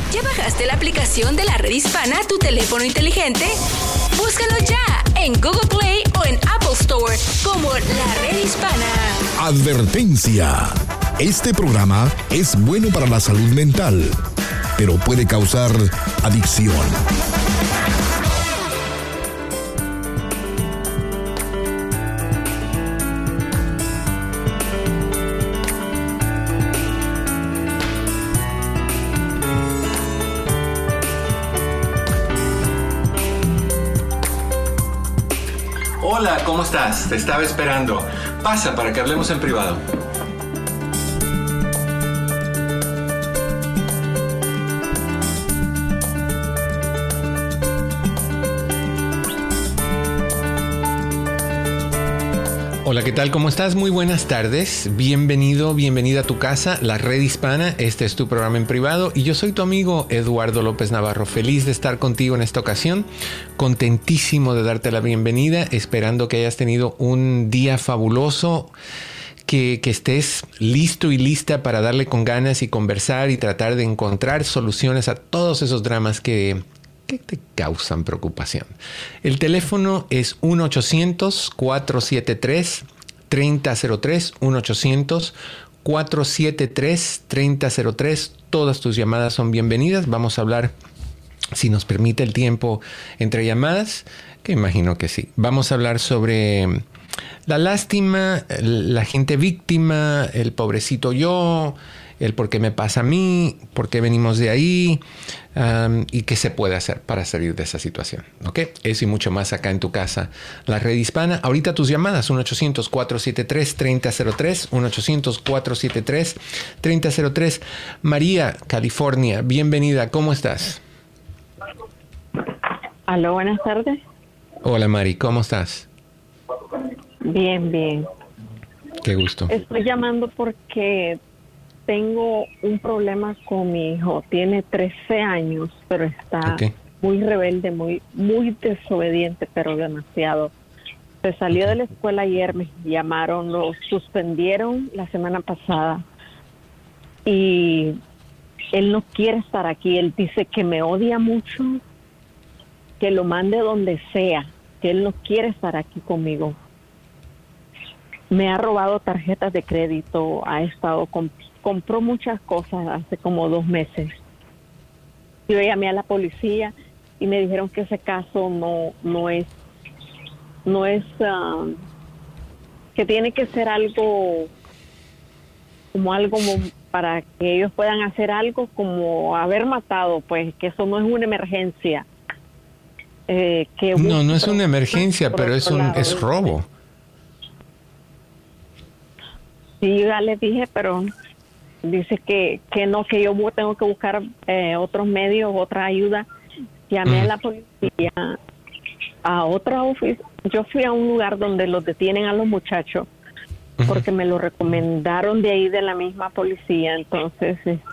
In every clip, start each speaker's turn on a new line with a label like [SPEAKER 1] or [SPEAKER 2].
[SPEAKER 1] ¿Ya bajaste la aplicación de la Red Hispana a tu teléfono inteligente? Búscalo ya en Google Play o en Apple Store como La Red Hispana.
[SPEAKER 2] Advertencia. Este programa es bueno para la salud mental, pero puede causar adicción.
[SPEAKER 3] Hola, ¿cómo estás? Te estaba esperando. Pasa para que hablemos en privado. Hola, ¿qué tal? ¿Cómo estás? Muy buenas tardes. Bienvenido, bienvenida a tu casa, La Red Hispana. Este es tu programa en privado y yo soy tu amigo Eduardo López Navarro. Feliz de estar contigo en esta ocasión. Contentísimo de darte la bienvenida, esperando que hayas tenido un día fabuloso, que estés listo y lista para darle con ganas y conversar y tratar de encontrar soluciones a todos esos dramas que te causan preocupación. El teléfono es 1-800-473-3003, 1-800-473-3003. Todas tus llamadas son bienvenidas. Vamos a hablar, si nos permite el tiempo, entre llamadas, que imagino que sí. Vamos a hablar sobre la lástima, la gente víctima, el pobrecito yo, el por qué me pasa a mí, por qué venimos de ahí, y qué se puede hacer para salir de esa situación. ¿Ok? Eso y mucho más acá en tu casa, La Red Hispana. Ahorita tus llamadas, 1-800-473-3003, 1-800-473-3003. María, California, bienvenida. ¿Cómo estás?
[SPEAKER 4] Aló, buenas tardes.
[SPEAKER 3] Hola, Mari, ¿cómo estás?
[SPEAKER 4] Bien, bien.
[SPEAKER 3] Qué gusto.
[SPEAKER 4] Estoy llamando porque tengo un problema con mi hijo. Tiene 13 años, pero está muy rebelde, muy desobediente, pero demasiado. Se salió de la escuela ayer, me llamaron, lo suspendieron la semana pasada y él no quiere estar aquí. Él dice que me odia mucho, que lo mande donde sea, que él no quiere estar aquí conmigo. Me ha robado tarjetas de crédito, ha estado compró muchas cosas hace como 2 meses. Yo llamé a la policía y me dijeron que ese caso no es que tiene que ser algo para que ellos puedan hacer algo como haber matado, pues que eso no es una emergencia.
[SPEAKER 3] No es una emergencia, pero es robo.
[SPEAKER 4] Sí, yo ya les dije, pero dice que no, que yo tengo que buscar otros medios, otra ayuda. Llamé a la policía, a otra oficina. Yo fui a un lugar donde los detienen a los muchachos, porque me lo recomendaron de ahí, de la misma policía. Entonces,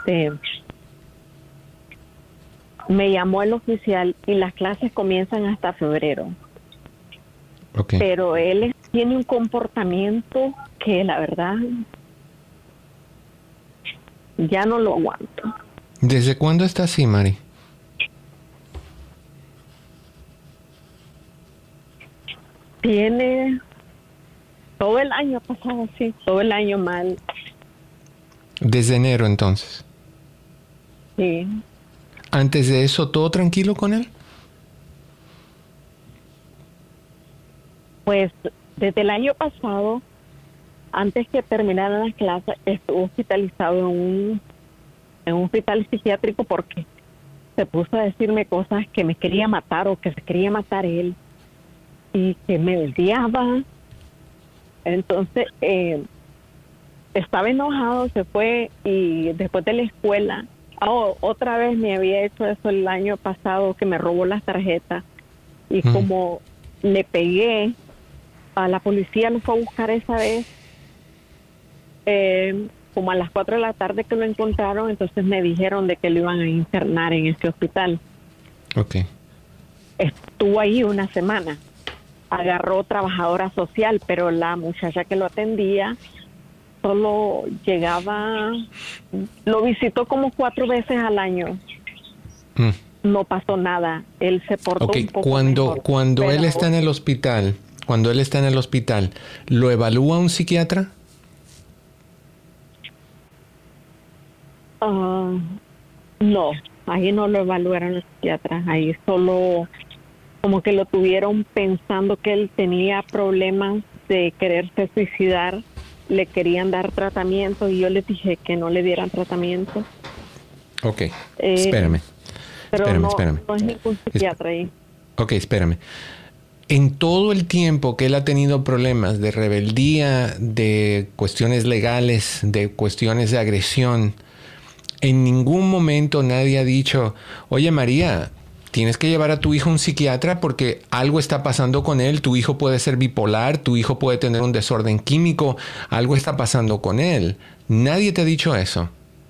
[SPEAKER 4] me llamó el oficial y las clases comienzan hasta febrero.
[SPEAKER 3] Okay.
[SPEAKER 4] Pero él tiene un comportamiento que la verdad ya no lo aguanto.
[SPEAKER 3] ¿Desde cuándo está así, Mari?
[SPEAKER 4] Tiene todo el año pasado así, todo el año mal.
[SPEAKER 3] Desde enero, entonces.
[SPEAKER 4] Sí.
[SPEAKER 3] Antes de eso, ¿todo tranquilo con él?
[SPEAKER 4] Pues desde el año pasado, antes que terminaran las clases, estuvo hospitalizado en un hospital psiquiátrico porque se puso a decirme cosas que me quería matar o que se quería matar él y que me odiaba. Entonces, estaba enojado, se fue y después de la escuela, otra vez me había hecho eso el año pasado, que me robó las tarjetas y como le pegué, a la policía lo fue a buscar esa vez, como a las 4 de la tarde que lo encontraron, entonces me dijeron de que lo iban a internar en ese hospital.
[SPEAKER 3] Okay.
[SPEAKER 4] Estuvo ahí una semana. Agarró trabajadora social, pero la muchacha que lo atendía solo llegaba, lo visitó como 4 veces al año no pasó nada. Él se portó un poco mejor,
[SPEAKER 3] cuando él está en el hospital, ¿lo evalúa un psiquiatra?
[SPEAKER 4] No, ahí no lo evaluaron los psiquiatras. Ahí solo como que lo tuvieron pensando que él tenía problemas de quererse suicidar. Le querían dar tratamiento y yo les dije que no le dieran tratamiento.
[SPEAKER 3] Ok, espérame.
[SPEAKER 4] Pero no es ningún psiquiatra ahí.
[SPEAKER 3] Ok, espérame. En todo el tiempo que él ha tenido problemas de rebeldía, de cuestiones legales, de cuestiones de agresión, en ningún momento nadie ha dicho, oye María, tienes que llevar a tu hijo a un psiquiatra porque algo está pasando con él, tu hijo puede ser bipolar, tu hijo puede tener un desorden químico, algo está pasando con él. ¿Nadie te ha dicho eso?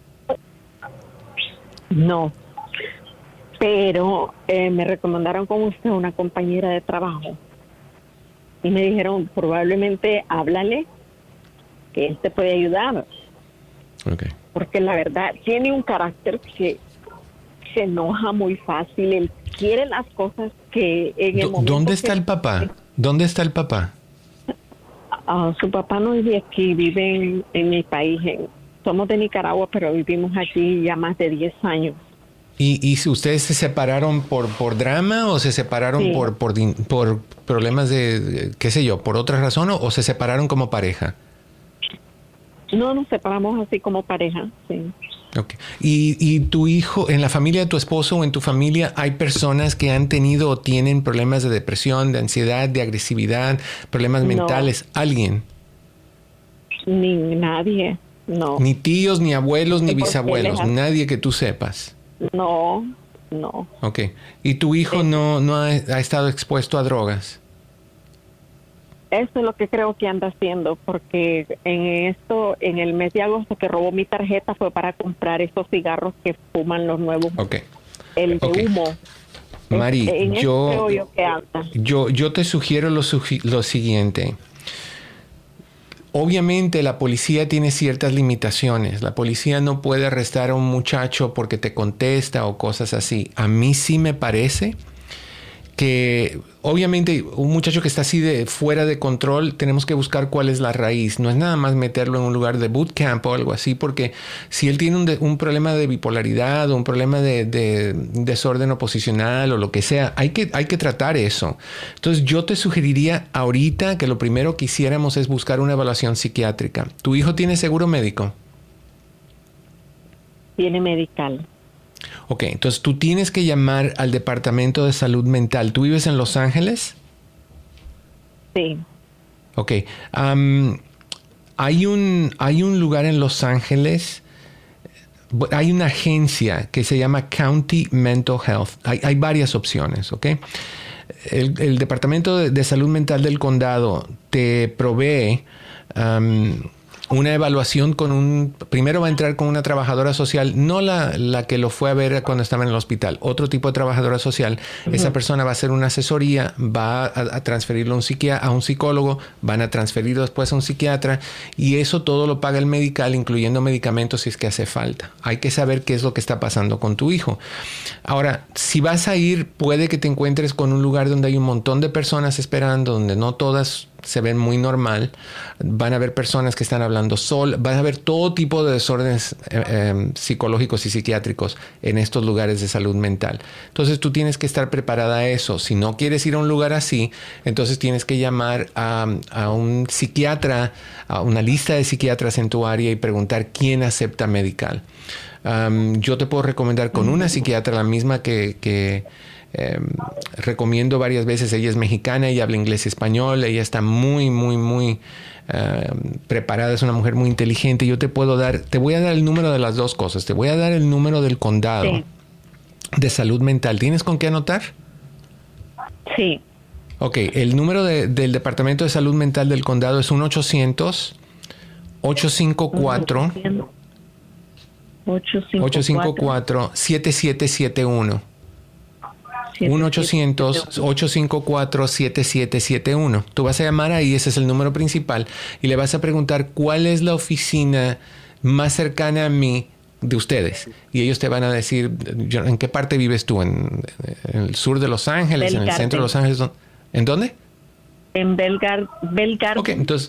[SPEAKER 4] No, pero me recomendaron con usted una compañera de trabajo y me dijeron, probablemente háblale, que él te puede ayudar.
[SPEAKER 3] Okay.
[SPEAKER 4] Porque la verdad tiene un carácter que se enoja muy fácil, él quiere las cosas que en el momento.
[SPEAKER 3] ¿Dónde está el papá? ¿Dónde está el papá?
[SPEAKER 4] Su papá no vive aquí, vive en mi país. Somos de Nicaragua, pero vivimos aquí ya más de 10 años.
[SPEAKER 3] ¿Y si ustedes se separaron por drama o se separaron sí. por problemas de, qué sé yo, por otra razón o se separaron como pareja?
[SPEAKER 4] No, nos separamos así como pareja, sí.
[SPEAKER 3] Okay. ¿Y tu hijo, en la familia de tu esposo o en tu familia, hay personas que han tenido o tienen problemas de depresión, de ansiedad, de agresividad, problemas mentales? ¿Alguien?
[SPEAKER 4] Ni nadie, no.
[SPEAKER 3] Ni tíos, ni abuelos, ni bisabuelos, nadie que tú sepas.
[SPEAKER 4] No.
[SPEAKER 3] Ok. ¿Y tu hijo no ha estado expuesto a drogas?
[SPEAKER 4] Eso es lo que creo que anda haciendo, porque en el mes de agosto que robó mi tarjeta fue para comprar esos cigarros que fuman los nuevos.
[SPEAKER 3] Okay.
[SPEAKER 4] El de humo.
[SPEAKER 3] Mari, yo te sugiero lo siguiente. Obviamente la policía tiene ciertas limitaciones. La policía no puede arrestar a un muchacho porque te contesta o cosas así. A mí sí me parece que obviamente un muchacho que está así de fuera de control, tenemos que buscar cuál es la raíz. No es nada más meterlo en un lugar de bootcamp o algo así, porque si él tiene un problema de bipolaridad o un problema de desorden oposicional o lo que sea, hay que tratar eso. Entonces yo te sugeriría ahorita que lo primero que hiciéramos es buscar una evaluación psiquiátrica. ¿Tu hijo tiene seguro médico?
[SPEAKER 4] Tiene medical.
[SPEAKER 3] Ok, entonces tú tienes que llamar al Departamento de Salud Mental. ¿Tú vives en Los Ángeles?
[SPEAKER 4] Sí.
[SPEAKER 3] Ok. Hay un lugar en Los Ángeles, hay una agencia que se llama County Mental Health. Hay varias opciones, ¿ok? El Departamento de Salud Mental del condado te provee una evaluación primero va a entrar con una trabajadora social, no la que lo fue a ver cuando estaba en el hospital, otro tipo de trabajadora social. Uh-huh. Esa persona va a hacer una asesoría, va a transferirlo a un psicólogo, van a transferirlo después a un psiquiatra y eso todo lo paga el medical, incluyendo medicamentos si es que hace falta. Hay que saber qué es lo que está pasando con tu hijo. Ahora, si vas a ir, puede que te encuentres con un lugar donde hay un montón de personas esperando, donde no todas se ven muy normal. Van a haber personas que están hablando van a haber todo tipo de desórdenes psicológicos y psiquiátricos en estos lugares de salud mental. Entonces tú tienes que estar preparada a eso. Si no quieres ir a un lugar así, entonces tienes que llamar a un psiquiatra, a una lista de psiquiatras en tu área y preguntar quién acepta medical. Yo te puedo recomendar con una psiquiatra, la misma que recomiendo varias veces. Ella es mexicana, ella habla inglés y español, ella está muy preparada, es una mujer muy inteligente. Te voy a dar el número de las dos cosas. Te voy a dar el número del condado de salud mental. ¿Tienes con qué anotar?
[SPEAKER 4] Sí.
[SPEAKER 3] Ok, el número del Departamento de Salud Mental del condado es 1-800-854-7771. 1-800-854-7771. Tú vas a llamar ahí, ese es el número principal, y le vas a preguntar cuál es la oficina más cercana a mí de ustedes. Y ellos te van a decir, ¿en qué parte vives tú? ¿En el sur de Los Ángeles? ¿En el centro de Los Ángeles? ¿En dónde?
[SPEAKER 4] En Belgar.
[SPEAKER 3] Ok, entonces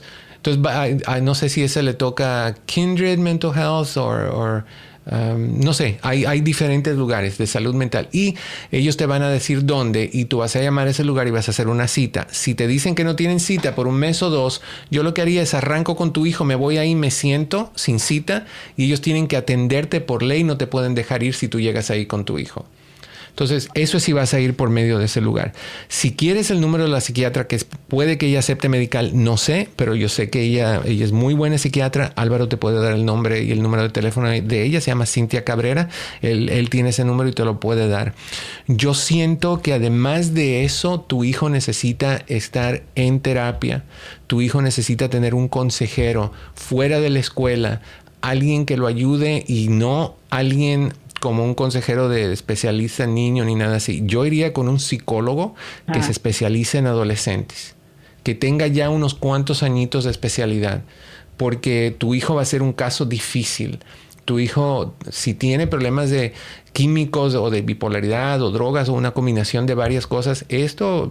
[SPEAKER 3] no sé si ese le toca Kindred Mental Health o no sé, hay diferentes lugares de salud mental y ellos te van a decir dónde y tú vas a llamar a ese lugar y vas a hacer una cita. Si te dicen que no tienen cita por un mes o dos, yo lo que haría es arranco con tu hijo, me voy ahí, me siento sin cita y ellos tienen que atenderte por ley, no te pueden dejar ir si tú llegas ahí con tu hijo. Entonces, eso es si vas a ir por medio de ese lugar. Si quieres el número de la psiquiatra, que puede que ella acepte medical, no sé, pero yo sé que ella es muy buena psiquiatra. Álvaro te puede dar el nombre y el número de teléfono de ella, se llama Cintia Cabrera. Él tiene ese número y te lo puede dar. Yo siento que además de eso, tu hijo necesita estar en terapia. Tu hijo necesita tener un consejero fuera de la escuela, alguien que lo ayude y no alguien como un consejero de especialista en niño ni nada así. Yo iría con un psicólogo que se especialice en adolescentes, que tenga ya unos cuantos añitos de especialidad, porque tu hijo va a ser un caso difícil. Tu hijo, si tiene problemas de químicos o de bipolaridad o drogas o una combinación de varias cosas, esto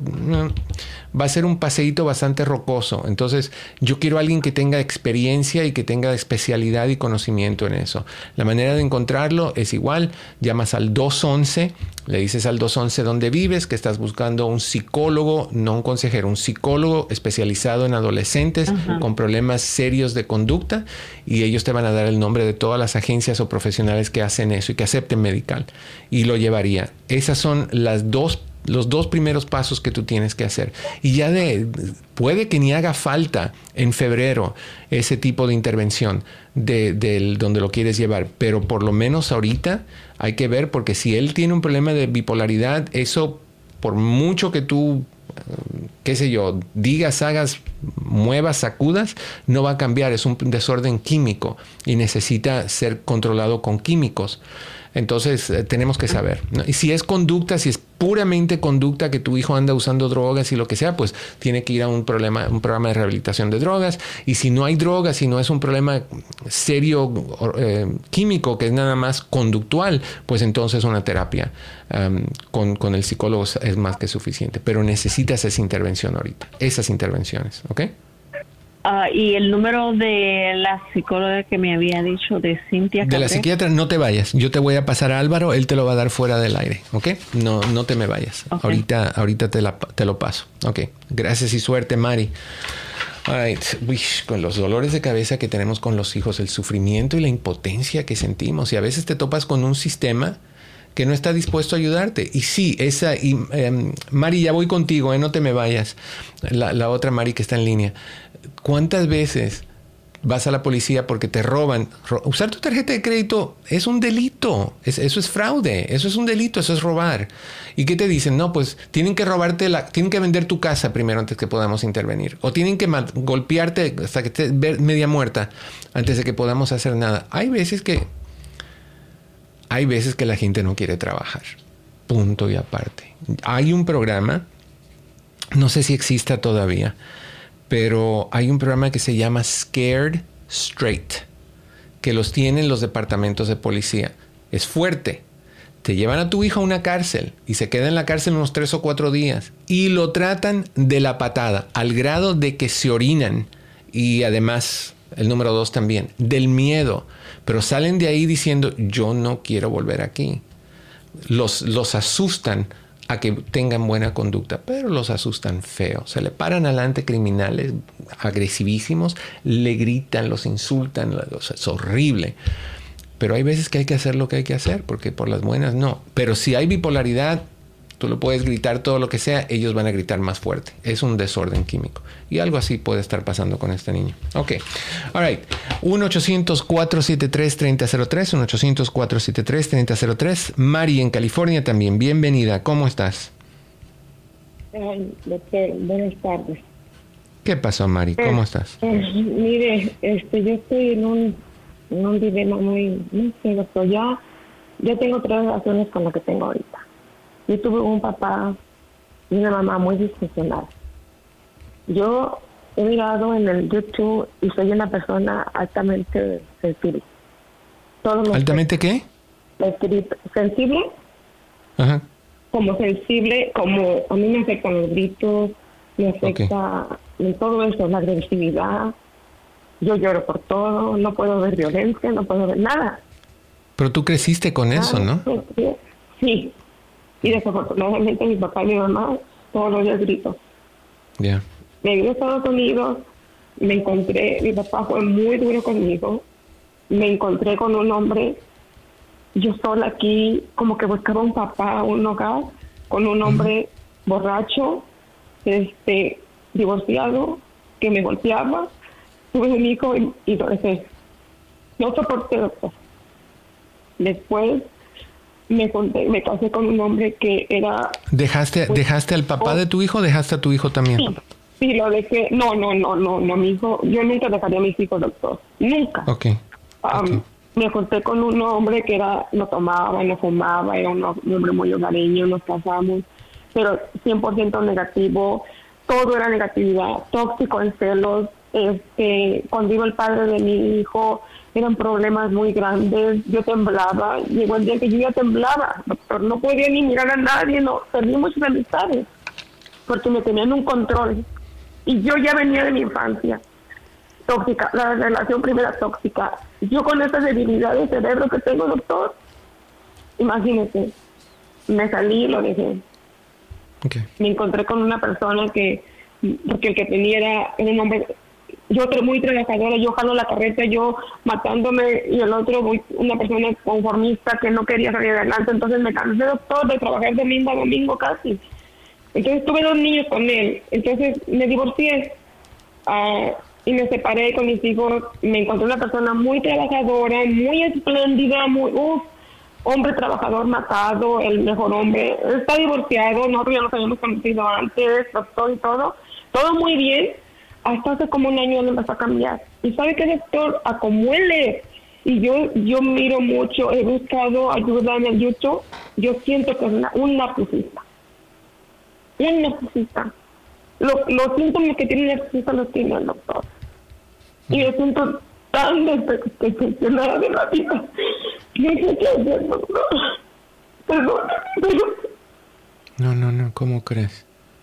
[SPEAKER 3] va a ser un paseíto bastante rocoso. Entonces, yo quiero a alguien que tenga experiencia y que tenga especialidad y conocimiento en eso. La manera de encontrarlo es igual, llamas al 211, le dices al 211 dónde vives, que estás buscando un psicólogo, no un consejero, un psicólogo especializado en adolescentes con problemas serios de conducta, y ellos te van a dar el nombre de todas las agencias o profesionales que hacen eso y que acepten medical, y lo llevaría. Esas son los dos primeros pasos que tú tienes que hacer. Y ya puede que ni haga falta en febrero ese tipo de intervención donde lo quieres llevar, pero por lo menos ahorita hay que ver, porque si él tiene un problema de bipolaridad, eso, por mucho que tú, qué sé yo, digas, hagas, muevas, sacudas, no va a cambiar. Es un desorden químico y necesita ser controlado con químicos. Entonces, tenemos que saber, ¿no? Y si es conducta, si es puramente conducta, que tu hijo anda usando drogas y lo que sea, pues tiene que ir a un programa de rehabilitación de drogas. Y si no hay drogas, si no es un problema serio químico, que es nada más conductual, pues entonces una terapia con el psicólogo es más que suficiente. Pero necesitas esa intervención ahorita, esas intervenciones, ¿ok?
[SPEAKER 4] Y el número de la psicóloga que me había dicho, de Cintia Cabrera.
[SPEAKER 3] De la psiquiatra, no te vayas. Yo te voy a pasar a Álvaro, él te lo va a dar fuera del aire, ¿ok? No te me vayas. Okay. Ahorita te lo paso. Ok, gracias y suerte, Mari. All right. Uy, con los dolores de cabeza que tenemos con los hijos, el sufrimiento y la impotencia que sentimos. Y a veces te topas con un sistema que no está dispuesto a ayudarte. Y sí, Mari, ya voy contigo, no te me vayas. La otra Mari que está en línea. ¿Cuántas veces vas a la policía porque te roban? Usar tu tarjeta de crédito es un delito. Eso es fraude. Eso es un delito. Eso es robar. ¿Y qué te dicen? No, pues tienen que robarte tienen que vender tu casa primero antes que podamos intervenir. O tienen que golpearte hasta que estés media muerta antes de que podamos hacer nada. Hay veces que la gente no quiere trabajar. Punto y aparte. Hay un programa, no sé si exista todavía, pero hay un programa que se llama Scared Straight, que los tienen los departamentos de policía. Es fuerte. Te llevan a tu hijo a una cárcel y se queda en la cárcel unos 3 o 4 días y lo tratan de la patada, al grado de que se orinan. Y además, el número 2 también, del miedo. Pero salen de ahí diciendo, yo no quiero volver aquí. Los asustan a que tengan buena conducta, pero los asustan feo. Se le paran adelante criminales agresivísimos, le gritan, los insultan, es horrible. Pero hay veces que hay que hacer lo que hay que hacer, porque por las buenas no. Pero si hay bipolaridad, tú lo puedes gritar todo lo que sea, ellos van a gritar más fuerte. Es un desorden químico. Y algo así puede estar pasando con este niño. Ok. All right. 1-800-473-3003. 1-800-473-3003. Mari en California también. Bienvenida. ¿Cómo estás?
[SPEAKER 5] Buenas tardes.
[SPEAKER 3] ¿Qué pasó, Mari? ¿Cómo estás?
[SPEAKER 5] Mire, yo estoy en un dilema muy... No sé, doctor. Yo tengo 3 relaciones con la que tengo ahorita. Yo tuve un papá y una mamá muy disfuncional. Yo he mirado en el YouTube y soy una persona altamente sensible.
[SPEAKER 3] ¿Altamente qué?
[SPEAKER 5] Sensible.
[SPEAKER 3] Ajá.
[SPEAKER 5] Como sensible, como a mí me afectan los gritos, me afecta en todo eso, la agresividad. Yo lloro por todo, no puedo ver violencia, no puedo ver nada.
[SPEAKER 3] Pero tú creciste con eso, ¿no?
[SPEAKER 5] Sí. Y desafortunadamente mi papá y mi mamá todos los días grito.
[SPEAKER 3] Ya.
[SPEAKER 5] Me vine a Estados Unidos, me encontré, mi papá fue muy duro conmigo, me encontré con un hombre, yo sola aquí, como que buscaba un papá, un hogar, con un hombre borracho, divorciado, que me golpeaba, tuve un hijo y lo dejé. No soporté, doctor. Después me casé con un hombre que era...
[SPEAKER 3] ¿Dejaste al papá de tu hijo o dejaste a tu hijo también?
[SPEAKER 5] Sí, lo dejé. No, mi hijo, yo nunca dejaría a mis hijos, doctor. Nunca.
[SPEAKER 3] Okay.
[SPEAKER 5] Me junté con un hombre que no tomaba, no fumaba, era un hombre muy hogareño, nos casamos, pero 100% negativo, todo era negatividad, tóxico en celos. Cuando iba el padre de mi hijo, eran problemas muy grandes, yo temblaba, llegó el día que yo ya temblaba, doctor, no podía ni mirar a nadie, no, perdí muchas amistades, porque me tenían un control, y yo ya venía de mi infancia tóxica, la relación primera tóxica, yo con esa debilidad de cerebro que tengo, doctor, imagínese, me salí y lo dejé.
[SPEAKER 3] Okay.
[SPEAKER 5] Me encontré con una persona porque el que tenía era un hombre, yo muy trabajadora, yo jalo la carreta, yo matándome, y el otro una persona conformista que no quería salir adelante. Entonces me cansé, doctor, de trabajar domingo a domingo casi. Entonces tuve 2 niños con él, entonces me divorcié y me separé con mis hijos. Me encontré una persona muy trabajadora, muy espléndida, hombre trabajador matado, el mejor hombre, está divorciado, nosotros ya nos habíamos conocido antes, doctor, y todo muy bien, hasta hace como un año él empezó a cambiar. Y sabe que, doctor, a como él es, y yo miro mucho, he buscado ayuda en el YouTube, yo siento que es un narcisista. Un narcisista. Los síntomas que tiene un narcisista los tiene el doctor. Y yo siento tan decepcionada de la vida. No sé qué hacer, doctor. Perdón.
[SPEAKER 3] No, ¿cómo crees?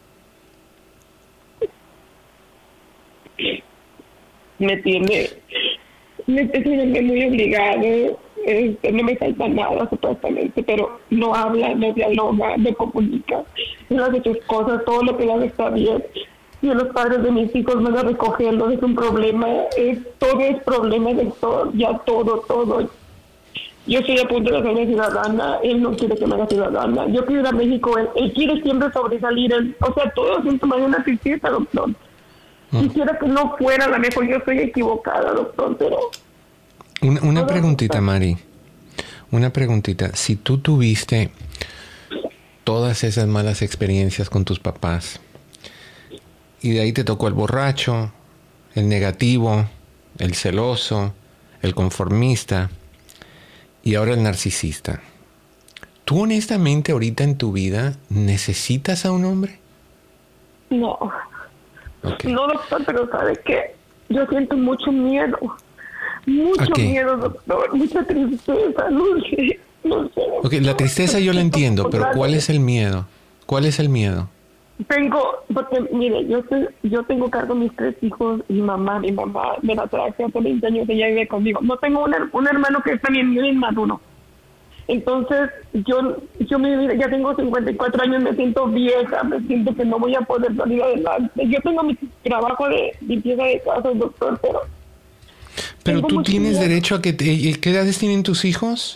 [SPEAKER 5] Me tiene muy obligado, no me falta nada supuestamente, pero no habla, no dialoga, no comunica, no hace sus cosas, todo lo que le hace está bien. Y los padres de mis hijos van a recogerlo, es un problema, todo es problema de todo, ya todo. Yo estoy a punto de hacerme ciudadana, él no quiere que me haga ciudadana, yo quiero ir a México, él quiere siempre sobresalir, todo es síntomas de una tristeza, doctor. Quisiera que no fuera, a lo mejor yo estoy equivocada, doctor, pero...
[SPEAKER 3] Una preguntita, Mari. Una preguntita. Si tú tuviste todas esas malas experiencias con tus papás y de ahí te tocó el borracho, el negativo, el celoso, el conformista y ahora el narcisista, ¿tú honestamente ahorita en tu vida necesitas a un hombre?
[SPEAKER 5] No. Okay. No, doctor, pero ¿sabe qué? Yo siento mucho miedo. Mucho miedo, doctor. Mucha tristeza. No sé.
[SPEAKER 3] Ok, la tristeza yo la entiendo, pero ¿cuál es el miedo? ¿Cuál es el miedo?
[SPEAKER 5] Porque mire, yo tengo cargo de mis 3 hijos y mi mamá me la traje hace 20 años, ella vive conmigo. No tengo un hermano que es también muy inmaduro. Entonces, yo ya tengo 54 años, me siento vieja, me siento que no voy a poder salir adelante. Yo tengo mi trabajo de limpieza de casas, doctor,
[SPEAKER 3] pero tú tienes derecho a que... ¿Qué edades tienen tus hijos?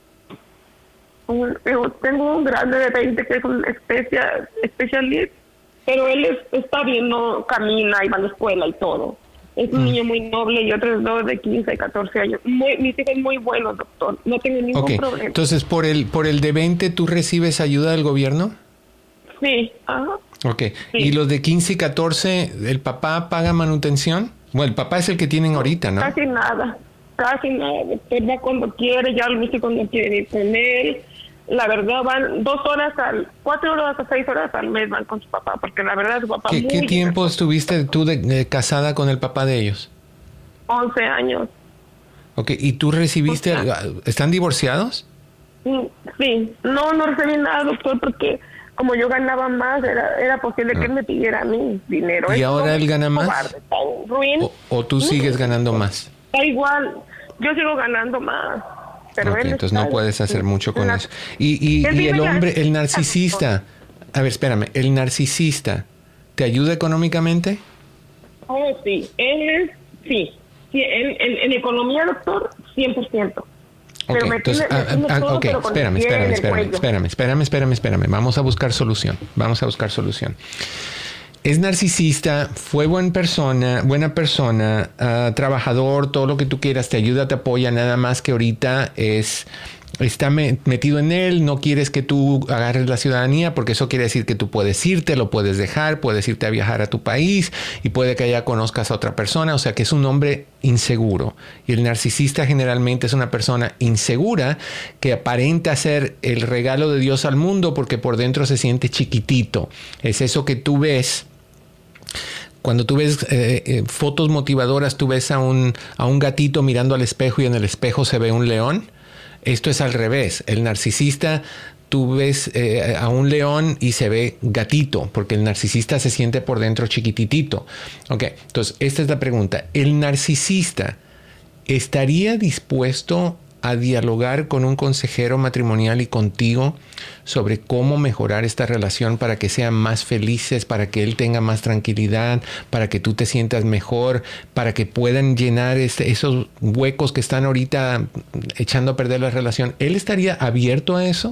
[SPEAKER 5] Tengo un grande de 20 que es un specialist, pero él está bien, no camina y va a la escuela y todo. Es un niño muy noble y otros 2 de 15 y 14 años. Mis hijos muy buenos, doctor. No tengo ningún problema.
[SPEAKER 3] Entonces, por el de 20, ¿tú recibes ayuda del gobierno?
[SPEAKER 5] Sí. Ajá.
[SPEAKER 3] Ok. Sí. ¿Y los de 15 y 14, el papá paga manutención? Bueno, el papá es el que tienen ahorita, ¿no?
[SPEAKER 5] Casi nada. Doctor, va cuando quiere, ya mis hijos no quieren ir con él. La verdad, van 4 horas a 6 horas al mes van con su papá, porque la verdad su papá...
[SPEAKER 3] ¿Qué tiempo estuviste tú de casada con el papá de ellos?
[SPEAKER 5] 11 años.
[SPEAKER 3] Ok, ¿y tú recibiste, están divorciados?
[SPEAKER 5] Sí, no recibí nada, doctor, porque como yo ganaba más, era posible que él me pidiera a mí dinero.
[SPEAKER 3] ¿Y ahora él gana más? ¿O tú sigues ganando más?
[SPEAKER 5] Da igual, yo sigo ganando más. Pero
[SPEAKER 3] okay, entonces no puedes hacer mucho con eso. Y el hombre, el narcisista, a ver, espérame, ¿el narcisista te ayuda económicamente?
[SPEAKER 5] Oh, sí, él sí. Sí, en economía, doctor, 100%.
[SPEAKER 3] Pero
[SPEAKER 5] entonces,
[SPEAKER 3] espérame. Vamos a buscar solución. Es narcisista, fue buena persona, trabajador, todo lo que tú quieras, te ayuda, te apoya, nada más que ahorita está metido en él, no quieres que tú agarres la ciudadanía, porque eso quiere decir que tú puedes irte, lo puedes dejar, puedes irte a viajar a tu país y puede que allá conozcas a otra persona, o sea que es un hombre inseguro. Y el narcisista generalmente es una persona insegura que aparenta ser el regalo de Dios al mundo porque por dentro se siente chiquitito. Es eso que tú ves. Cuando tú ves fotos motivadoras, tú ves a un gatito mirando al espejo y en el espejo se ve un león. Esto es al revés. El narcisista, tú ves a un león y se ve gatito, porque el narcisista se siente por dentro chiquititito. Ok, entonces esta es la pregunta. ¿El narcisista estaría dispuesto a dialogar con un consejero matrimonial y contigo sobre cómo mejorar esta relación para que sean más felices, para que él tenga más tranquilidad, para que tú te sientas mejor, para que puedan llenar esos huecos que están ahorita echando a perder la relación? ¿Él estaría abierto a eso?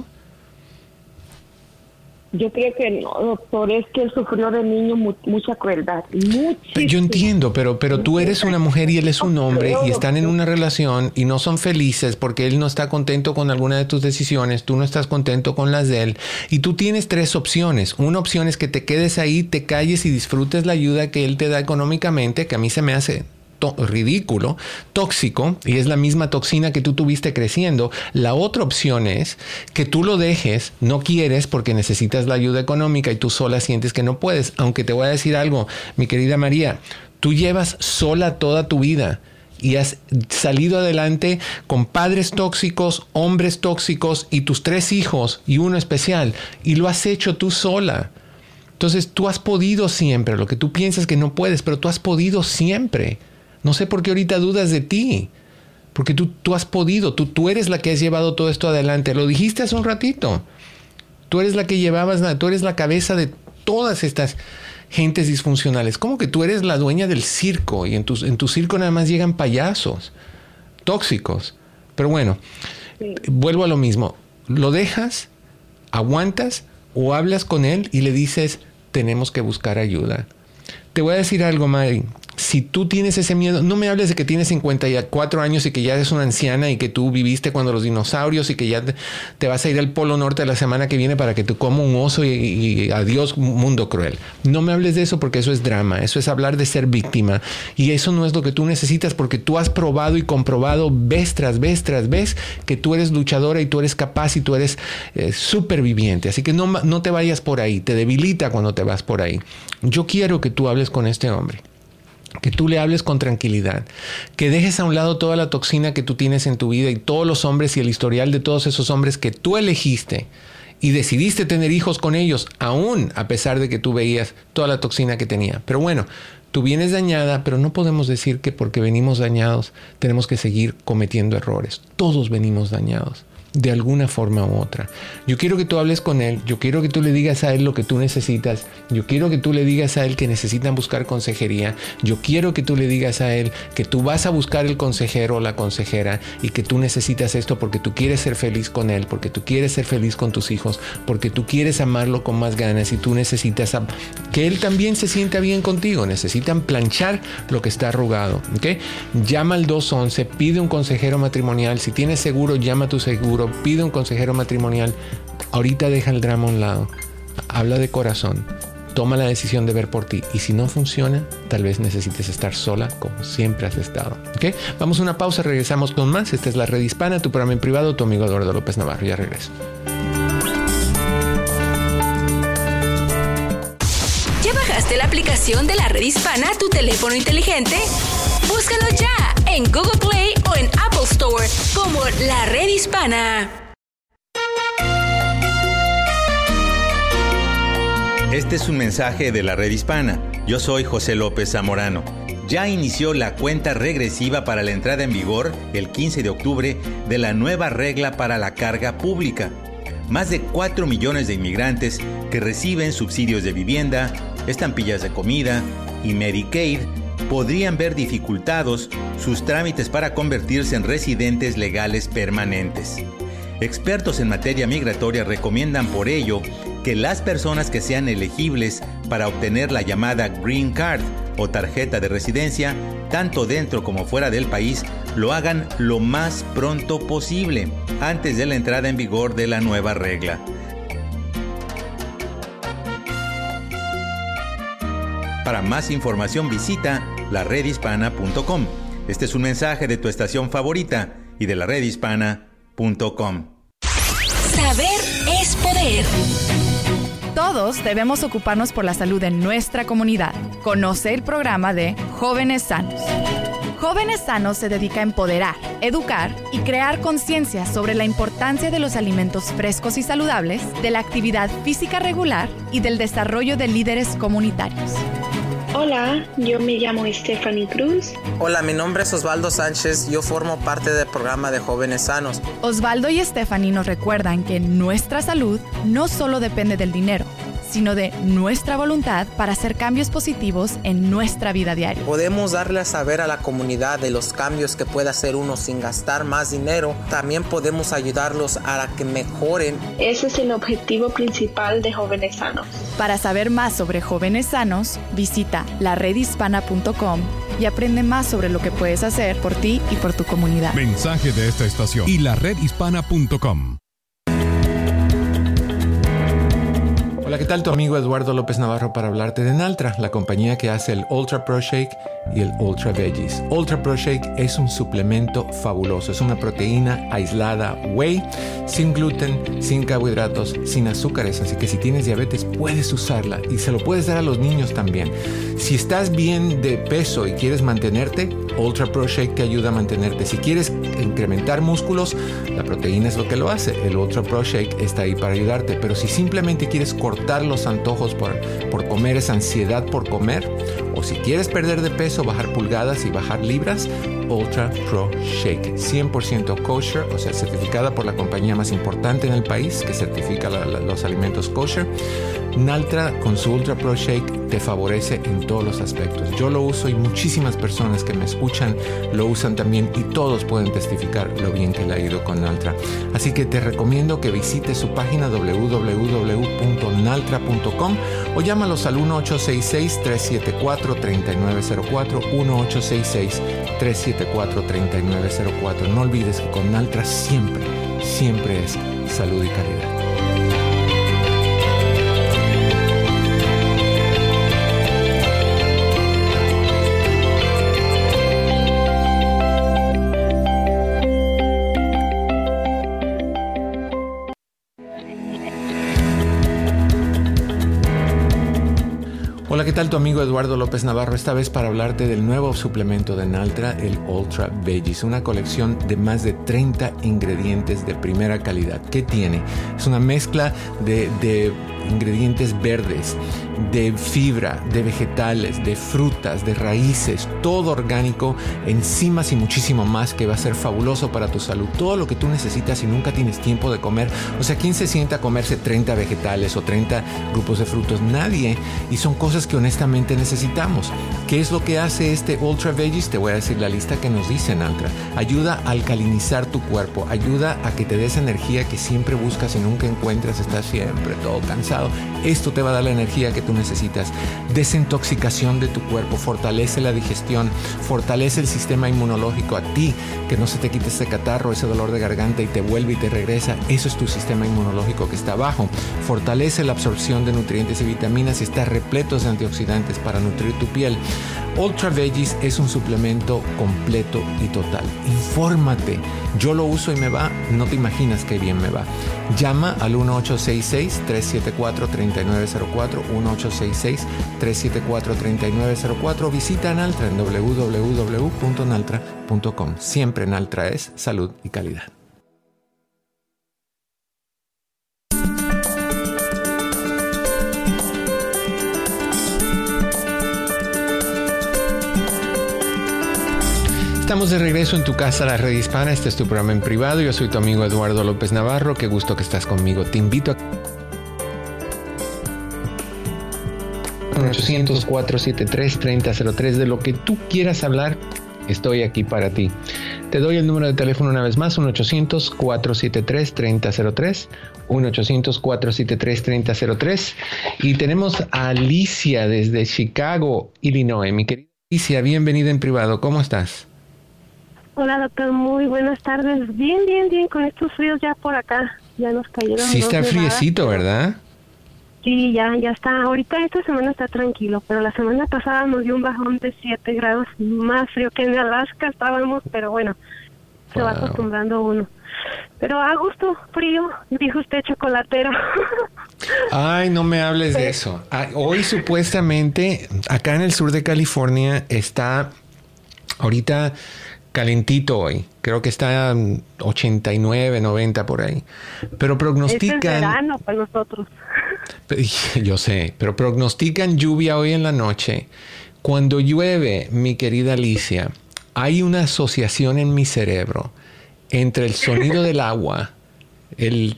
[SPEAKER 5] Yo creo que no, doctor, es que él sufrió de niño mucha crueldad. Muchísimo.
[SPEAKER 3] Yo entiendo, pero tú eres una mujer y él es un hombre y están en una relación y no son felices porque él no está contento con alguna de tus decisiones, tú no estás contento con las de él y tú tienes tres opciones. Una opción es que te quedes ahí, te calles y disfrutes la ayuda que él te da económicamente, que a mí se me hace ridículo, tóxico, y es la misma toxina que tú tuviste creciendo. La otra opción es que tú lo dejes, no quieres porque necesitas la ayuda económica y tú sola sientes que no puedes. Aunque te voy a decir algo, mi querida María, tú llevas sola toda tu vida y has salido adelante con padres tóxicos, hombres tóxicos y tus 3 hijos y uno especial, y lo has hecho tú sola. Entonces tú has podido siempre, lo que tú piensas que no puedes, pero tú has podido siempre. No sé por qué ahorita dudas de ti, porque tú has podido, tú eres la que has llevado todo esto adelante. Lo dijiste hace un ratito. Tú eres la que tú eres la cabeza de todas estas gentes disfuncionales. ¿Cómo que tú eres la dueña del circo y en tu circo nada más llegan payasos tóxicos? Pero bueno, vuelvo a lo mismo. ¿Lo dejas, aguantas o hablas con él y le dices, tenemos que buscar ayuda? Te voy a decir algo, Mari. Si tú tienes ese miedo, no me hables de que tienes 54 años y que ya eres una anciana y que tú viviste cuando los dinosaurios y que ya te vas a ir al Polo Norte la semana que viene para que te coma un oso y adiós mundo cruel. No me hables de eso porque eso es drama, eso es hablar de ser víctima y eso no es lo que tú necesitas porque tú has probado y comprobado vez tras vez que tú eres luchadora y tú eres capaz y tú eres superviviente. Así que no te vayas por ahí, te debilita cuando te vas por ahí. Yo quiero que tú hables con este hombre. Que tú le hables con tranquilidad, que dejes a un lado toda la toxina que tú tienes en tu vida y todos los hombres y el historial de todos esos hombres que tú elegiste y decidiste tener hijos con ellos, aún a pesar de que tú veías toda la toxina que tenía. Pero bueno, tú vienes dañada, pero no podemos decir que porque venimos dañados tenemos que seguir cometiendo errores. Todos venimos dañados. De alguna forma u otra. Yo quiero que tú hables con él, yo quiero que tú le digas a él lo que tú necesitas, yo quiero que tú le digas a él que necesitan buscar consejería, yo quiero que tú le digas a él que tú vas a buscar el consejero o la consejera y que tú necesitas esto porque tú quieres ser feliz con él, porque tú quieres ser feliz con tus hijos, porque tú quieres amarlo con más ganas y tú necesitas que él también se sienta bien contigo. Necesitan planchar lo que está arrugado, ¿ok? Llama al 211, pide un consejero matrimonial. Si tienes seguro, llama a tu seguro. Pide un consejero matrimonial. Ahorita deja el drama a un lado. Habla de corazón. Toma la decisión de ver por ti. Y si no funciona, tal vez necesites estar sola como siempre has estado. ¿Ok? Vamos a una pausa, regresamos con más. Esta es La Red Hispana, tu programa en privado, tu amigo Eduardo López Navarro. Ya regreso.
[SPEAKER 1] ¿Ya bajaste la aplicación de La Red Hispana a tu teléfono inteligente? Búscalo ya en Google Play o en Apple Store como La Red Hispana.
[SPEAKER 6] Este es un mensaje de La Red Hispana. Yo soy José López Zamorano. Ya inició la cuenta regresiva para la entrada en vigor el 15 de octubre de la nueva regla para la carga pública. Más de 4 millones de inmigrantes que reciben subsidios de vivienda, estampillas de comida y Medicaid podrían ver dificultados sus trámites para convertirse en residentes legales permanentes. Expertos en materia migratoria recomiendan por ello que las personas que sean elegibles para obtener la llamada Green Card o tarjeta de residencia, tanto dentro como fuera del país, lo hagan lo más pronto posible, antes de la entrada en vigor de la nueva regla. Para más información visita laredhispana.com. Este es un mensaje de tu estación favorita y de laredhispana.com.
[SPEAKER 1] Saber es poder.
[SPEAKER 7] Todos debemos ocuparnos por la salud de nuestra comunidad. Conoce el programa de Jóvenes Sanos. Jóvenes Sanos se dedica a empoderar, educar y crear conciencia sobre la importancia de los alimentos frescos y saludables, de la actividad física regular y del desarrollo de líderes comunitarios.
[SPEAKER 8] Hola, yo me llamo Stephanie Cruz.
[SPEAKER 9] Hola, mi nombre es Osvaldo Sánchez. Yo formo parte del programa de Jóvenes Sanos.
[SPEAKER 7] Osvaldo y Stephanie nos recuerdan que nuestra salud no solo depende del dinero, sino de nuestra voluntad para hacer cambios positivos en nuestra vida diaria.
[SPEAKER 9] Podemos darle a saber a la comunidad de los cambios que puede hacer uno sin gastar más dinero. También podemos ayudarlos a que mejoren.
[SPEAKER 8] Ese es el objetivo principal de Jóvenes Sanos.
[SPEAKER 7] Para saber más sobre Jóvenes Sanos, visita laredhispana.com y aprende más sobre lo que puedes hacer por ti y por tu comunidad.
[SPEAKER 2] Mensaje de esta estación y laredhispana.com.
[SPEAKER 3] Hola, ¿qué tal? Tu amigo Eduardo López Navarro para hablarte de Naltra, la compañía que hace el Ultra Pro Shake y el Ultra Veggies. Ultra Pro Shake es un suplemento fabuloso. Es una proteína aislada whey, sin gluten, sin carbohidratos, sin azúcares. Así que si tienes diabetes puedes usarla y se lo puedes dar a los niños también. Si estás bien de peso y quieres mantenerte, Ultra Pro Shake te ayuda a mantenerte. Si quieres incrementar músculos, la proteína es lo que lo hace. El Ultra Pro Shake está ahí para ayudarte. Pero si simplemente quieres cortar los antojos por comer, esa ansiedad por comer, o si quieres perder de peso, bajar pulgadas y bajar libras, Ultra Pro Shake, 100% kosher, o sea, certificada por la compañía más importante en el país que certifica los alimentos kosher. Naltra con su Ultra Pro Shake te favorece en todos los aspectos. Yo lo uso y muchísimas personas que me escuchan lo usan también y todos pueden testificar lo bien que le ha ido con Naltra. Así que te recomiendo que visites su página www.naltra.com o llámalos al 1-866-374-3904, 1-866-374-3904. No olvides que con Naltra siempre es salud y calidad. Hola, ¿qué tal? Tu amigo Eduardo López Navarro, esta vez para hablarte del nuevo suplemento de Naltra, el Ultra Veggies, una colección de más de 30 ingredientes de primera calidad. ¿Qué tiene? Es una mezcla de ingredientes verdes, de fibra, de vegetales, de frutas, de raíces, todo orgánico, enzimas y muchísimo más que va a ser fabuloso para tu salud. Todo lo que tú necesitas si nunca tienes tiempo de comer. O sea, ¿quién se sienta a comerse 30 vegetales o 30 grupos de frutos? Nadie. Y son cosas que honestamente necesitamos. ¿Qué es lo que hace este Ultra Veggies? Te voy a decir la lista que nos dice Naltra. Ayuda a alcalinizar tu cuerpo, ayuda a que te des energía que siempre buscas y nunca encuentras, estás siempre todo cansado. Esto te va a dar la energía que tú necesitas. Desintoxicación de tu cuerpo, fortalece la digestión, fortalece el sistema inmunológico. A ti, que no se te quite ese catarro, ese dolor de garganta y te vuelve y te regresa, eso es tu sistema inmunológico que está abajo. Fortalece la absorción de nutrientes y vitaminas y está repleto de antioxidantes para nutrir tu piel. Ultra Veggies es un suplemento completo y total. Infórmate. Yo lo uso y me va, no te imaginas qué bien me va. Llama al 1-866-374-3904, 1-866-374-3904. Visita Naltra en www.naltra.com. Siempre Naltra es salud y calidad. Estamos de regreso en tu casa, La Red Hispana. Este es tu programa en privado. Yo soy tu amigo Eduardo López Navarro. Qué gusto que estás conmigo. Te invito a 1-800-473-3003. De lo que tú quieras hablar, estoy aquí para ti. Te doy el número de teléfono una vez más, 1-800-473-3003, 1-800-473-3003. Y tenemos a Alicia desde Chicago, Illinois. Mi querida Alicia, bienvenida en privado. ¿Cómo estás?
[SPEAKER 10] Hola, doctor. Muy buenas tardes. Bien, con estos fríos ya por acá. Ya nos cayeron.
[SPEAKER 3] Sí, está friecito, ¿verdad?
[SPEAKER 10] Sí, ya está. Ahorita esta semana está tranquilo, pero la semana pasada nos dio un bajón de 7 grados, más frío que en Alaska estábamos, pero bueno, se va acostumbrando uno. Pero a gusto, frío, dijo usted chocolatero.
[SPEAKER 3] Ay, no me hables de eso. Hoy supuestamente, acá en el sur de California, está ahorita calentito hoy. Creo que está 89, 90 por ahí. Pero prognostican...
[SPEAKER 10] Este es verano para nosotros.
[SPEAKER 3] Yo sé, pero prognostican lluvia hoy en la noche. Cuando llueve, mi querida Alicia, hay una asociación en mi cerebro entre el sonido del agua, el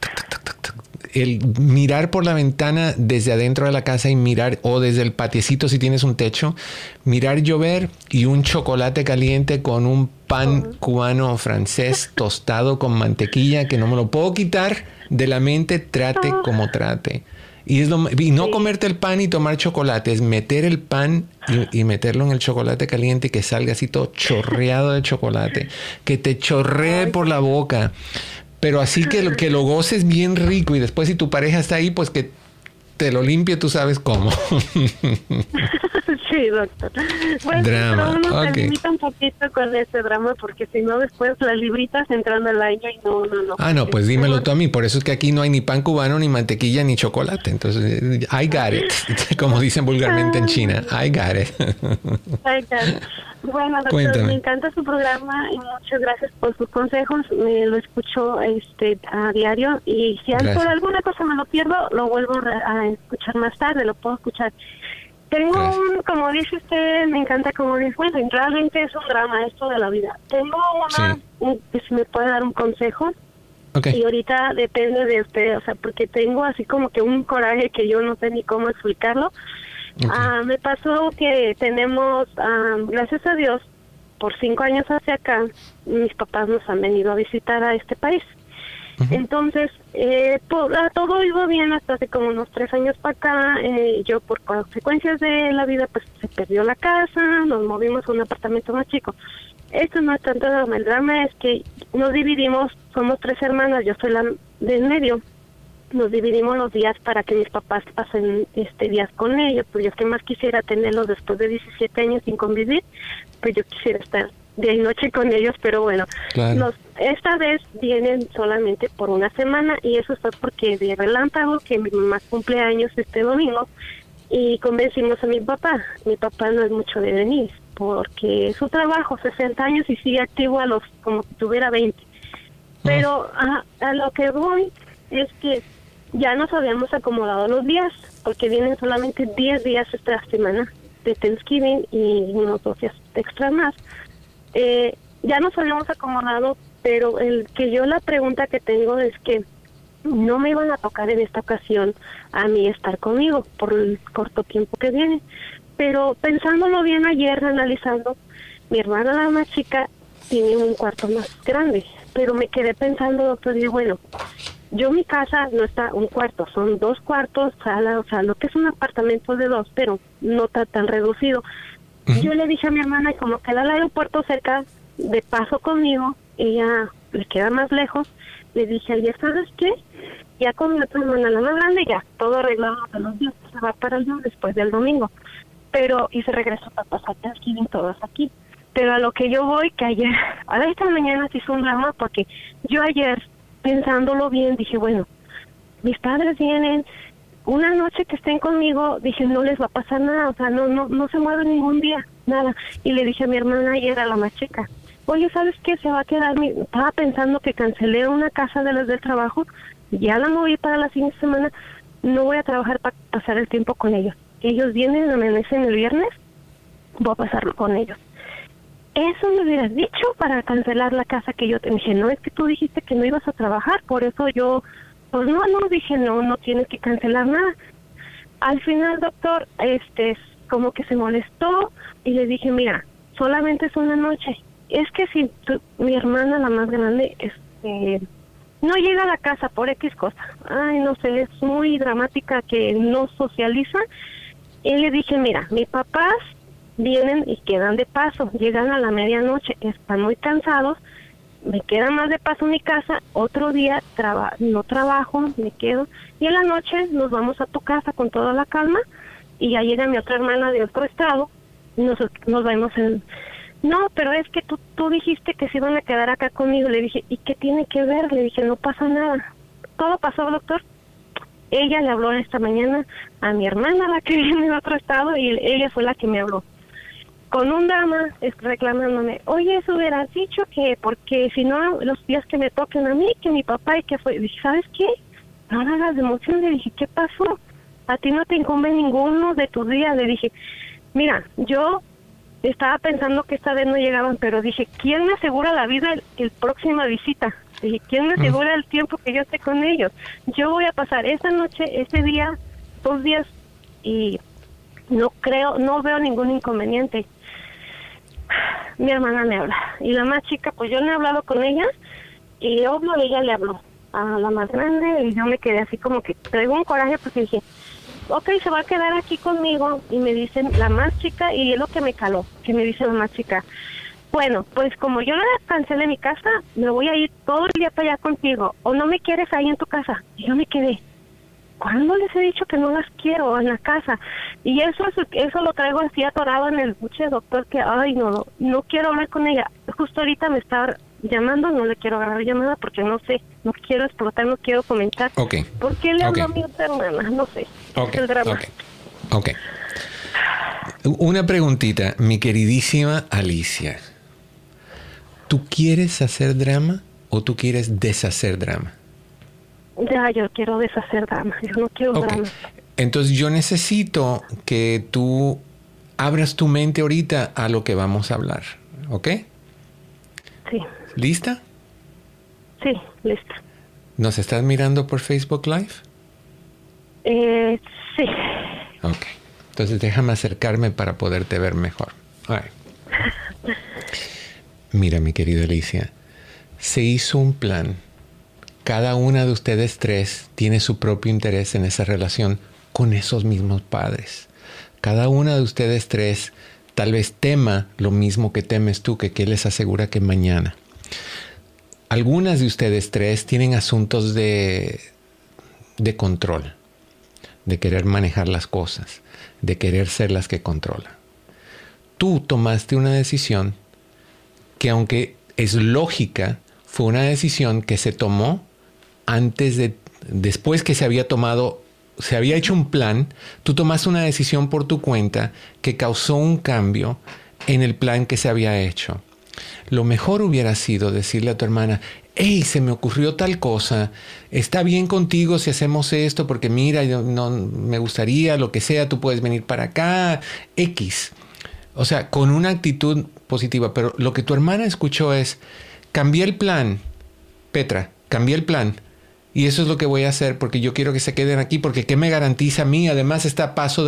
[SPEAKER 3] mirar por la ventana desde adentro de la casa y mirar, o desde el patiecito si tienes un techo, mirar llover y un chocolate caliente con un pan cubano francés tostado con mantequilla que no me lo puedo quitar de la mente, trate como trate. Y no comerte el pan y tomar chocolate, es meter el pan y meterlo en el chocolate caliente y que salga así todo chorreado de chocolate, que te chorree por la boca. Pero así que lo goces bien rico y después si tu pareja está ahí, pues que te lo limpie, tú sabes cómo.
[SPEAKER 10] Sí, doctor. Bueno,
[SPEAKER 3] drama.
[SPEAKER 10] Pero uno se limita un poquito con ese drama porque si no después las libritas entrando al año y no.
[SPEAKER 3] Ah, no, pues dímelo tú a mí. Por eso es que aquí no hay ni pan cubano, ni mantequilla, ni chocolate. Entonces, I got it. Como dicen vulgarmente en China. I got it.
[SPEAKER 10] Bueno, doctor,
[SPEAKER 3] Cuéntame.
[SPEAKER 10] Me encanta su programa y muchas gracias por sus consejos. Lo escucho a diario y si por alguna cosa me lo pierdo, lo vuelvo a escuchar más tarde, lo puedo escuchar. Tengo como dice usted, me encanta como dice, bueno, realmente es un drama esto de la vida. Tengo que si me puede dar un consejo.
[SPEAKER 3] Okay.
[SPEAKER 10] Y ahorita depende de usted, o sea, porque tengo así como que un coraje que yo no sé ni cómo explicarlo. Okay. Me pasó que tenemos, gracias a Dios, por 5 años hacia acá, mis papás nos han venido a visitar a este país. Uh-huh. Entonces, todo iba bien hasta hace como unos 3 años para acá. Yo, por consecuencias de la vida, pues se perdió la casa, nos movimos a un apartamento más chico. Esto no es tanto drama, el drama es que nos dividimos, somos 3 hermanas, yo soy la del medio. Nos dividimos los días para que mis papás pasen días con ellos, pues yo que más quisiera tenerlos después de 17 años sin convivir, pues yo quisiera estar día y noche con ellos, pero bueno, claro. Esta vez vienen solamente por una semana y eso fue porque de relámpago que mi mamá cumple años este domingo y convencimos a mi papá no es mucho de venir porque su trabajo, 60 años y sigue activo como si tuviera 20, pero a lo que voy es que ya nos habíamos acomodado los días, porque vienen solamente 10 días esta semana de Thanksgiving y unos 2 días extra más. Ya nos habíamos acomodado, pero la pregunta que tengo es que no me iban a tocar en esta ocasión a mí estar conmigo por el corto tiempo que viene. Pero pensándolo bien ayer, analizando, mi hermana la más chica tiene un cuarto más grande, pero me quedé pensando, doctor, y bueno, yo mi casa no está un cuarto, son 2 cuartos, sala, o sea, lo que es un apartamento de 2, pero no está tan reducido. Uh-huh. Yo le dije a mi hermana, y como queda el aeropuerto cerca, de paso conmigo, ella le queda más lejos, le dije ayer, ¿sabes qué? Ya con mi otra hermana, la más grande, ya, todo arreglado a los días, se va para allá después del domingo. Pero, y se regresó para pasar Thanksgiving todos aquí. Pero a lo que yo voy, que ayer, a esta mañana se hizo un drama, porque yo ayer, pensándolo bien, dije, bueno, mis padres vienen, una noche que estén conmigo, dije, no les va a pasar nada, o sea, no se mueven ningún día, nada. Y le dije a mi hermana ayer, a la más chica, oye, ¿sabes qué? Se va a quedar, estaba pensando que cancelé una casa de las del trabajo, ya la moví para la siguiente semana, no voy a trabajar para pasar el tiempo con ellos. Ellos vienen, amanecen el viernes, voy a pasarlo con ellos. Eso me hubieras dicho para cancelar la casa que yo te dije. No, es que tú dijiste que no ibas a trabajar, por eso yo, pues no, dije, no tienes que cancelar nada. Al final, doctor, como que se molestó y le dije, mira, solamente es una noche. Es que si mi hermana, la más grande, no llega a la casa por X cosa, ay, no sé, es muy dramática, que no socializa. Y le dije, mira, mis papás vienen y quedan de paso, llegan a la medianoche, están muy cansados, me queda más de paso en mi casa, otro día no trabajo, me quedo, y en la noche nos vamos a tu casa con toda la calma, y ya llega mi otra hermana de otro estado, y nos vemos en... No, pero es que tú dijiste que se iban a quedar acá conmigo. Le dije, ¿y qué tiene que ver? Le dije, no pasa nada. Todo pasó, doctor. Ella le habló esta mañana a mi hermana, la que viene de otro estado, y ella fue la que me habló. Con un drama, reclamándome, oye, eso hubieras dicho que, porque si no, los días que me toquen a mí, que mi papá y que fue. Dije, ¿sabes qué? No hagas de emoción. Le dije, ¿qué pasó? A ti no te incumbe ninguno de tus días. Le dije, mira, yo... estaba pensando que esta vez no llegaban, pero dije, ¿quién me asegura la vida el próxima visita? Dije, ¿quién me asegura el tiempo que yo esté con ellos? Yo voy a pasar esa noche, ese día, 2 días, y no veo ningún inconveniente. Mi hermana me habla, y la más chica, pues yo no he hablado con ella, y obvio ella le habló a la más grande, y yo me quedé así como que traigo un coraje, porque dije, ok, se va a quedar aquí conmigo. Y me dicen la más chica, y es lo que me caló, que me dice la más chica, bueno, pues como yo le cancelé mi casa, me voy a ir todo el día para allá contigo, o no me quieres ahí en tu casa. Y yo me quedé, ¿cuándo les he dicho que no las quiero en la casa? Y eso lo traigo así atorado en el buche, doctor, que ay, no quiero hablar con ella. Justo ahorita me está llamando, no le quiero agarrar llamada porque no sé, no quiero explotar, no quiero comentar.
[SPEAKER 3] Okay.
[SPEAKER 10] ¿Por qué le habló a mi otra hermana? No sé.
[SPEAKER 3] Okay.
[SPEAKER 10] El drama.
[SPEAKER 3] Ok. Una preguntita, mi queridísima Alicia. ¿Tú quieres hacer drama o tú quieres deshacer drama?
[SPEAKER 10] Ya, yo quiero deshacer drama. Yo no quiero drama.
[SPEAKER 3] Entonces yo necesito que tú abras tu mente ahorita a lo que vamos a hablar. ¿Ok?
[SPEAKER 10] Sí.
[SPEAKER 3] ¿Lista?
[SPEAKER 10] Sí, lista.
[SPEAKER 3] ¿Nos estás mirando por Facebook Live?
[SPEAKER 10] Sí.
[SPEAKER 3] Ok. Entonces déjame acercarme para poderte ver mejor. All right. Mira, mi querida Alicia, se hizo un plan. Cada una de ustedes 3 tiene su propio interés en esa relación con esos mismos padres. Cada una de ustedes 3 tal vez tema lo mismo que temes tú, que qué les asegura que mañana. Algunas de ustedes 3 tienen asuntos de control, de querer manejar las cosas, de querer ser las que controlan. Tú tomaste una decisión que, aunque es lógica, fue una decisión que se tomó después que se había hecho un plan. Tú tomaste una decisión por tu cuenta que causó un cambio en el plan que se había hecho. Lo mejor hubiera sido decirle a tu hermana, hey, se me ocurrió tal cosa, está bien contigo si hacemos esto, porque mira, yo no me gustaría, lo que sea, tú puedes venir para acá, X. O sea, con una actitud positiva. Pero lo que tu hermana escuchó es, cambié el plan, Petra, cambié el plan. Y eso es lo que voy a hacer porque yo quiero que se queden aquí, porque ¿qué me garantiza a mí? Además está a paso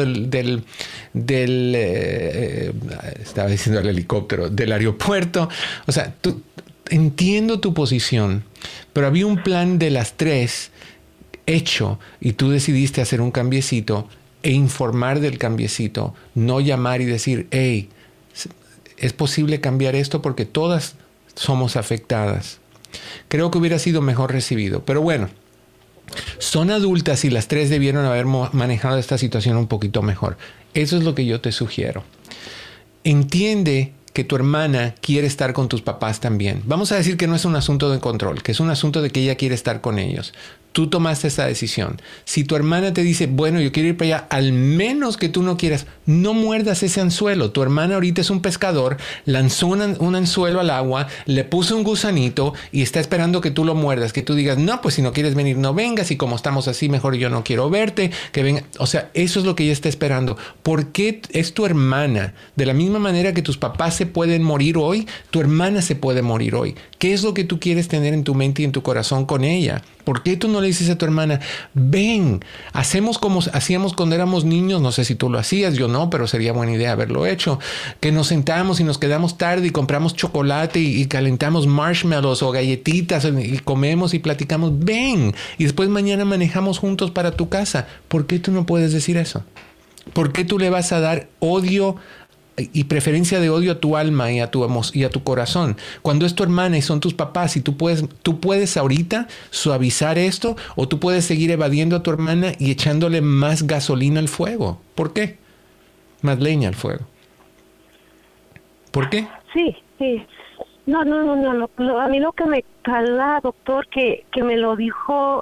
[SPEAKER 3] estaba diciendo el helicóptero, del aeropuerto. O sea, entiendo tu posición, pero había un plan de las 3 hecho y tú decidiste hacer un cambiecito e informar del cambiecito, no llamar y decir, hey, es posible cambiar esto porque todas somos afectadas. Creo que hubiera sido mejor recibido. Pero bueno, Son adultas y las tres debieron haber manejado esta situación un poquito mejor. Eso es lo que yo te sugiero. Entiende que tu hermana quiere estar con tus papás también. Vamos a decir que no es un asunto de control, que es un asunto de que ella quiere estar con ellos. Tú tomaste esa decisión. Si tu hermana te dice, bueno, yo quiero ir para allá, al menos que tú no quieras, no muerdas ese anzuelo. Tu hermana ahorita es un pescador, lanzó un anzuelo al agua, le puso un gusanito y está esperando que tú lo muerdas, que tú digas, no, pues si no quieres venir, no vengas, y como estamos así, mejor yo no quiero verte, que venga. O sea, eso es lo que ella está esperando. ¿Por qué es tu hermana? De la misma manera que tus papás se pueden morir hoy, tu hermana se puede morir hoy. ¿Qué es lo que tú quieres tener en tu mente y en tu corazón con ella? ¿Por qué tú no le dices a tu hermana, ven, hacemos como hacíamos cuando éramos niños? No sé si tú lo hacías, yo no, pero sería buena idea haberlo hecho. Que nos sentamos y nos quedamos tarde y compramos chocolate y calentamos marshmallows o galletitas y comemos y platicamos. Ven, y después mañana manejamos juntos para tu casa. ¿Por qué tú no puedes decir eso? ¿Por qué tú le vas a dar odio y preferencia de odio a tu alma y a tu corazón, cuando es tu hermana y son tus papás? Y tú puedes ahorita suavizar esto, o tú puedes seguir evadiendo a tu hermana y echándole más gasolina al fuego. ¿Por qué? Más leña al fuego. ¿Por qué?
[SPEAKER 10] Sí. No. A mí lo que me cala, doctor, que me lo dijo,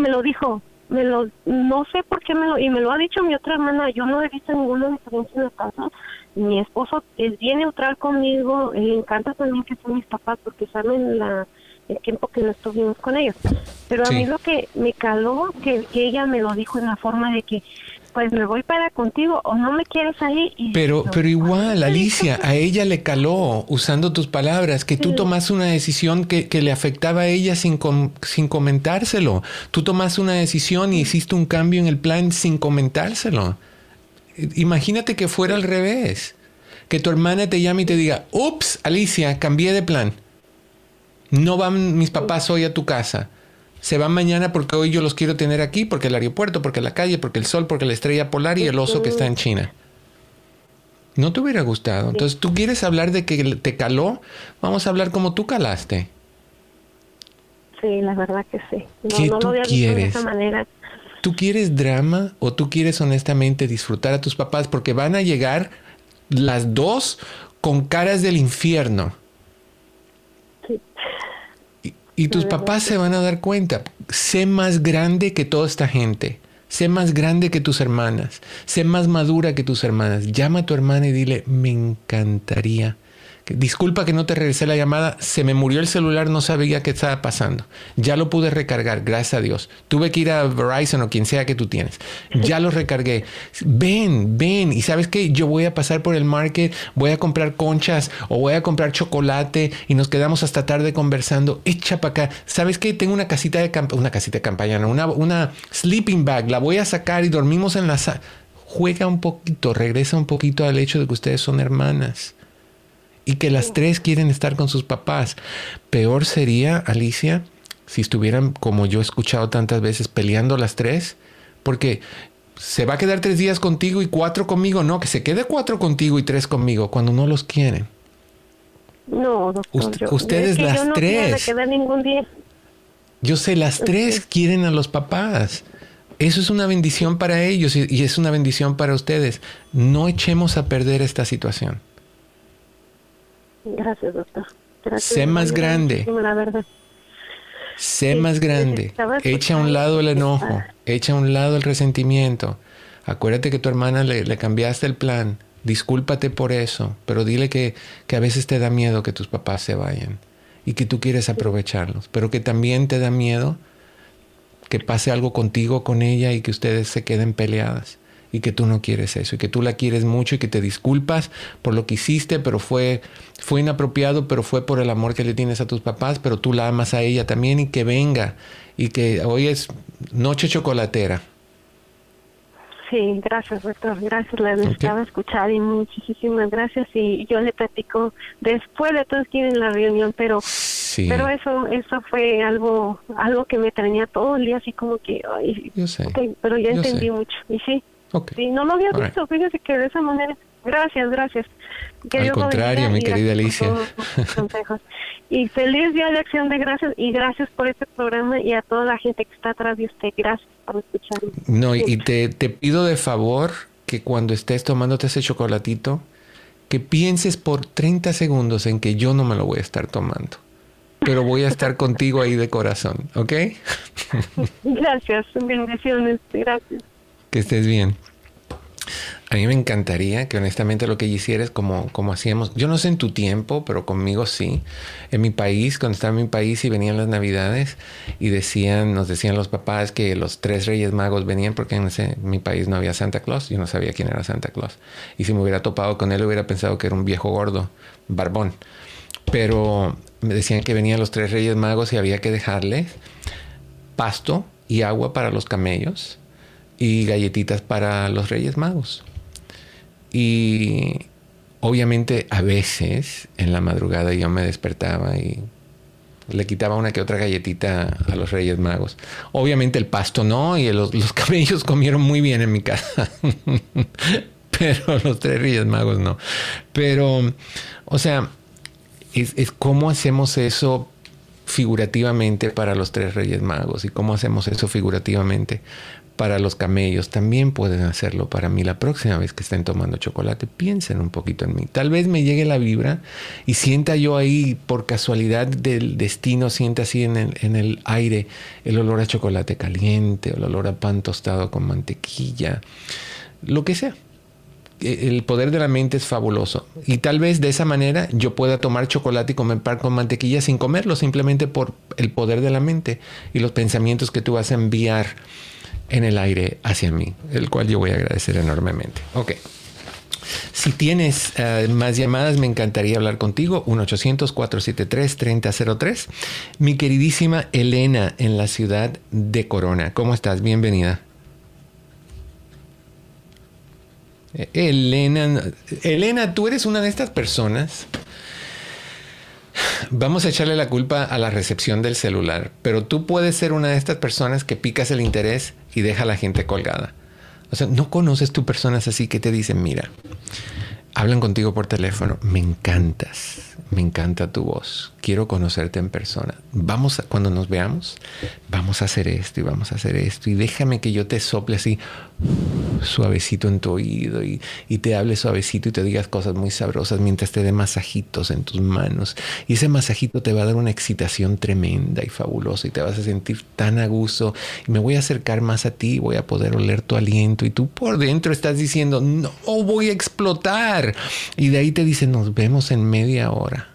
[SPEAKER 10] no sé por qué me lo ha dicho mi otra hermana. Yo no he visto ninguna diferencia en la casa. Mi esposo es bien neutral conmigo, le encanta también que sean mis papás porque saben el tiempo que no estuvimos con ellos. Pero a mí lo que me caló, que ella me lo dijo en la forma de que, pues me voy para contigo o no me quieres ahí.
[SPEAKER 3] Pero igual, Alicia, a ella le caló, usando tus palabras, que tú tomaste una decisión que le afectaba a ella sin comentárselo. Tú tomaste una decisión y hiciste un cambio en el plan sin comentárselo. Imagínate que fuera al revés. Que tu hermana te llame y te diga, ups, Alicia, cambié de plan. No van mis papás hoy a tu casa. Se van mañana porque hoy yo los quiero tener aquí, porque el aeropuerto, porque la calle, porque el sol, porque la estrella polar y el oso que está en China. No te hubiera gustado. Entonces, ¿tú quieres hablar de que te caló? Vamos a hablar como tú calaste.
[SPEAKER 10] Sí, la verdad que sí.
[SPEAKER 3] ¿Qué
[SPEAKER 10] no
[SPEAKER 3] tú
[SPEAKER 10] lo había visto
[SPEAKER 3] quieres?
[SPEAKER 10] de esa manera.
[SPEAKER 3] ¿Tú quieres drama o tú quieres honestamente disfrutar a tus papás? Porque van a llegar las dos con caras del infierno.
[SPEAKER 10] Sí.
[SPEAKER 3] Y tus papás se van a dar cuenta. Sé más grande que toda esta gente. Sé más grande que tus hermanas. Sé más madura que tus hermanas. Llama a tu hermana y dile, me encantaría. Disculpa que no te regresé la llamada. Se me murió el celular, no sabía qué estaba pasando. Ya lo pude recargar, gracias a Dios. Tuve que ir a Verizon o quien sea que tú tienes. Ya lo recargué. Ven. ¿Y sabes qué? Yo voy a pasar por el market, voy a comprar conchas o voy a comprar chocolate y nos quedamos hasta tarde conversando. Echa para acá. ¿Sabes qué? Tengo una casita de campaña, una sleeping bag. La voy a sacar y dormimos en la sala. Juega un poquito, regresa un poquito al hecho de que ustedes son hermanas. Y que las tres quieren estar con sus papás. Peor sería, Alicia, si estuvieran, como yo he escuchado tantas veces, peleando las tres. Porque se va a quedar 3 días contigo y 4 conmigo. No, que se quede 4 contigo y 3 conmigo, cuando no los quieren.
[SPEAKER 10] No, doctor.
[SPEAKER 3] Ustedes las
[SPEAKER 10] yo no
[SPEAKER 3] tres.
[SPEAKER 10] Quedar ningún día.
[SPEAKER 3] Yo sé, las tres quieren a los papás. Eso es una bendición para ellos y es una bendición para ustedes. No echemos a perder esta situación.
[SPEAKER 10] Gracias, doctor. Gracias.
[SPEAKER 3] Sé más grande.
[SPEAKER 10] La verdad.
[SPEAKER 3] Sé más grande. Echa a un lado el enojo. Echa a un lado el resentimiento. Acuérdate que tu hermana le cambiaste el plan. Discúlpate por eso. Pero dile que a veces te da miedo que tus papás se vayan. Y que tú quieres aprovecharlos. Pero que también te da miedo que pase algo contigo, con ella, y que ustedes se queden peleadas. Y que tú no quieres eso, y que tú la quieres mucho y que te disculpas por lo que hiciste, pero fue inapropiado, pero fue por el amor que le tienes a tus papás, pero tú la amas a ella también, y que venga, y que hoy es noche chocolatera.
[SPEAKER 10] Sí, gracias, doctor, gracias, la necesitaba escuchar y muchísimas gracias, y yo le platico después de todos quieren la reunión, pero eso fue algo que me tenía todo el día así como que, ay,
[SPEAKER 3] yo sé,
[SPEAKER 10] pero ya entendí mucho, y sí.
[SPEAKER 3] Okay.
[SPEAKER 10] Sí, no lo había visto, fíjese que de esa manera. Gracias.
[SPEAKER 3] Al contrario, mi querida Alicia.
[SPEAKER 10] Y feliz Día de Acción de Gracias y gracias por este programa y a toda la gente que está atrás de usted. Gracias por escucharme.
[SPEAKER 3] No, y te pido de favor que cuando estés tomándote ese chocolatito, que pienses por 30 segundos en que yo no me lo voy a estar tomando, pero voy a estar contigo ahí de corazón, ¿ok?
[SPEAKER 10] Gracias, bendiciones, gracias.
[SPEAKER 3] Que estés bien. A mí me encantaría que honestamente lo que hicieras como hacíamos, yo no sé en tu tiempo, pero conmigo sí. En mi país, cuando estaba en mi país y venían las Navidades y nos decían los papás que los 3 Reyes Magos venían porque en mi país no había Santa Claus. Yo no sabía quién era Santa Claus. Y si me hubiera topado con él, hubiera pensado que era un viejo gordo, barbón. Pero me decían que venían los 3 Reyes Magos y había que dejarles pasto y agua para los camellos y galletitas para los Reyes Magos. Y obviamente a veces en la madrugada yo me despertaba y le quitaba una que otra galletita a los Reyes Magos. Obviamente el pasto no, y los camellos comieron muy bien en mi casa. Pero los 3 Reyes Magos no. Pero, o sea, es cómo hacemos eso figurativamente para los 3 Reyes Magos y cómo hacemos eso figurativamente para los camellos. También pueden hacerlo para mí. La próxima vez que estén tomando chocolate, piensen un poquito en mí. Tal vez me llegue la vibra y sienta yo ahí, por casualidad del destino, sienta así en el aire el olor a chocolate caliente, el olor a pan tostado con mantequilla, lo que sea. El poder de la mente es fabuloso. Y tal vez de esa manera yo pueda tomar chocolate y comer pan con mantequilla sin comerlo, simplemente por el poder de la mente y los pensamientos que tú vas a enviar en el aire hacia mí, el cual yo voy a agradecer enormemente. Ok. Si tienes más llamadas, me encantaría hablar contigo. 1-800-473-3003. Mi queridísima Elena en la ciudad de Corona. ¿Cómo estás? Bienvenida. Elena, tú eres una de estas personas. Vamos a echarle la culpa a la recepción del celular, pero tú puedes ser una de estas personas que picas el interés y deja a la gente colgada. O sea, no conoces tú personas así que te dicen, mira, hablan contigo por teléfono, me encantas, me encanta tu voz, quiero conocerte en persona. Cuando nos veamos, vamos a hacer esto y vamos a hacer esto, y déjame que yo te sople así suavecito en tu oído y te hable suavecito y te digas cosas muy sabrosas mientras te dé masajitos en tus manos, y ese masajito te va a dar una excitación tremenda y fabulosa y te vas a sentir tan a gusto, y me voy a acercar más a ti, voy a poder oler tu aliento, y tú por dentro estás diciendo, no, voy a explotar, y de ahí te dicen, nos vemos en media hora.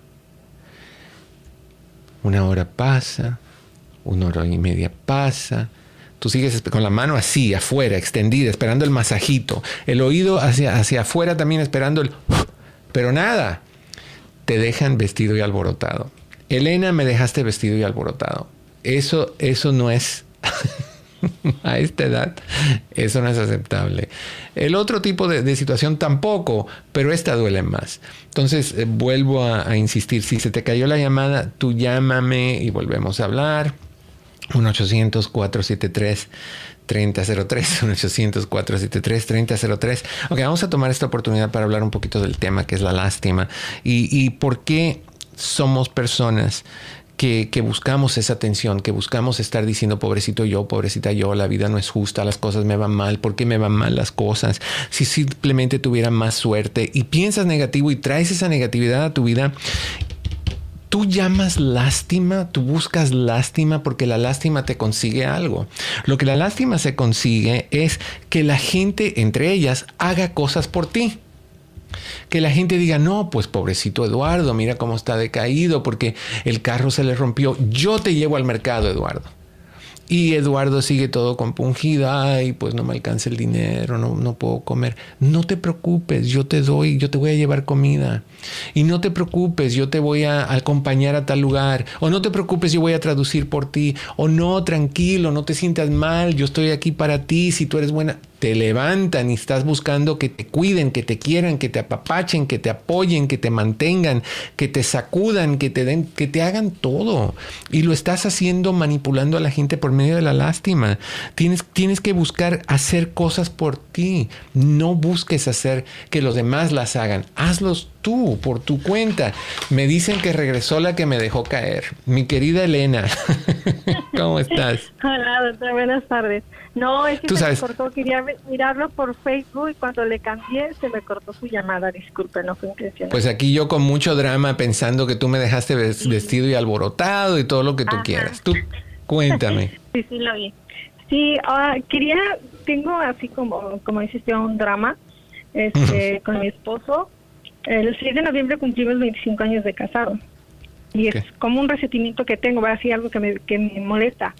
[SPEAKER 3] 1 hora pasa, 1 hora y media pasa. Tú sigues con la mano así, afuera, extendida, esperando el masajito. El oído hacia afuera también esperando el... Pero nada, te dejan vestido y alborotado. Elena, me dejaste vestido y alborotado. Eso no es... A esta edad, eso no es aceptable. El otro tipo de situación tampoco, pero esta duele más. Entonces, vuelvo a insistir. Si se te cayó la llamada, tú llámame y volvemos a hablar. 1-800-473-3003. 1-800-473-3003. Ok, vamos a tomar esta oportunidad para hablar un poquito del tema que es la lástima y por qué somos personas que buscamos esa atención, que buscamos estar diciendo pobrecito yo, pobrecita yo, la vida no es justa, las cosas me van mal, ¿por qué me van mal las cosas? Si simplemente tuviera más suerte, y piensas negativo y traes esa negatividad a tu vida, tú llamas lástima, tú buscas lástima porque la lástima te consigue algo. Lo que la lástima se consigue es que la gente, entre ellas, haga cosas por ti. Que la gente diga, no, pues pobrecito Eduardo, mira cómo está decaído porque el carro se le rompió. Yo te llevo al mercado, Eduardo. Y Eduardo sigue todo compungido. Ay, pues no me alcanza el dinero, no puedo comer. No te preocupes, yo te voy a llevar comida. Y no te preocupes, yo te voy a acompañar a tal lugar. O no te preocupes, yo voy a traducir por ti. O no, tranquilo, no te sientas mal, yo estoy aquí para ti si tú eres buena. te levantan y estás buscando que te cuiden, que te quieran, que te apapachen, que te apoyen, que te mantengan, que te sacudan, que te den, que te hagan todo. Y lo estás haciendo manipulando a la gente por medio de la lástima. Tienes que buscar hacer cosas por ti. No busques hacer que los demás las hagan. Hazlos tú, por tu cuenta. Me dicen que regresó la que me dejó caer. Mi querida Elena. ¿Cómo estás?
[SPEAKER 11] Hola, doctor. Buenas tardes. No, es que se me cortó. Quería mirarlo por Facebook y cuando le cambié se me cortó su llamada. Disculpe, no fue intencional.
[SPEAKER 3] Pues aquí yo con mucho drama pensando que tú me dejaste vestido y alborotado y todo lo que tú quieras. Tú, cuéntame.
[SPEAKER 11] Sí, lo vi. Sí, tengo así como dijiste, un drama con mi esposo. El 6 de noviembre cumplimos 25 años de casado. Y es como un resentimiento que tengo, va a ser algo que me molesta.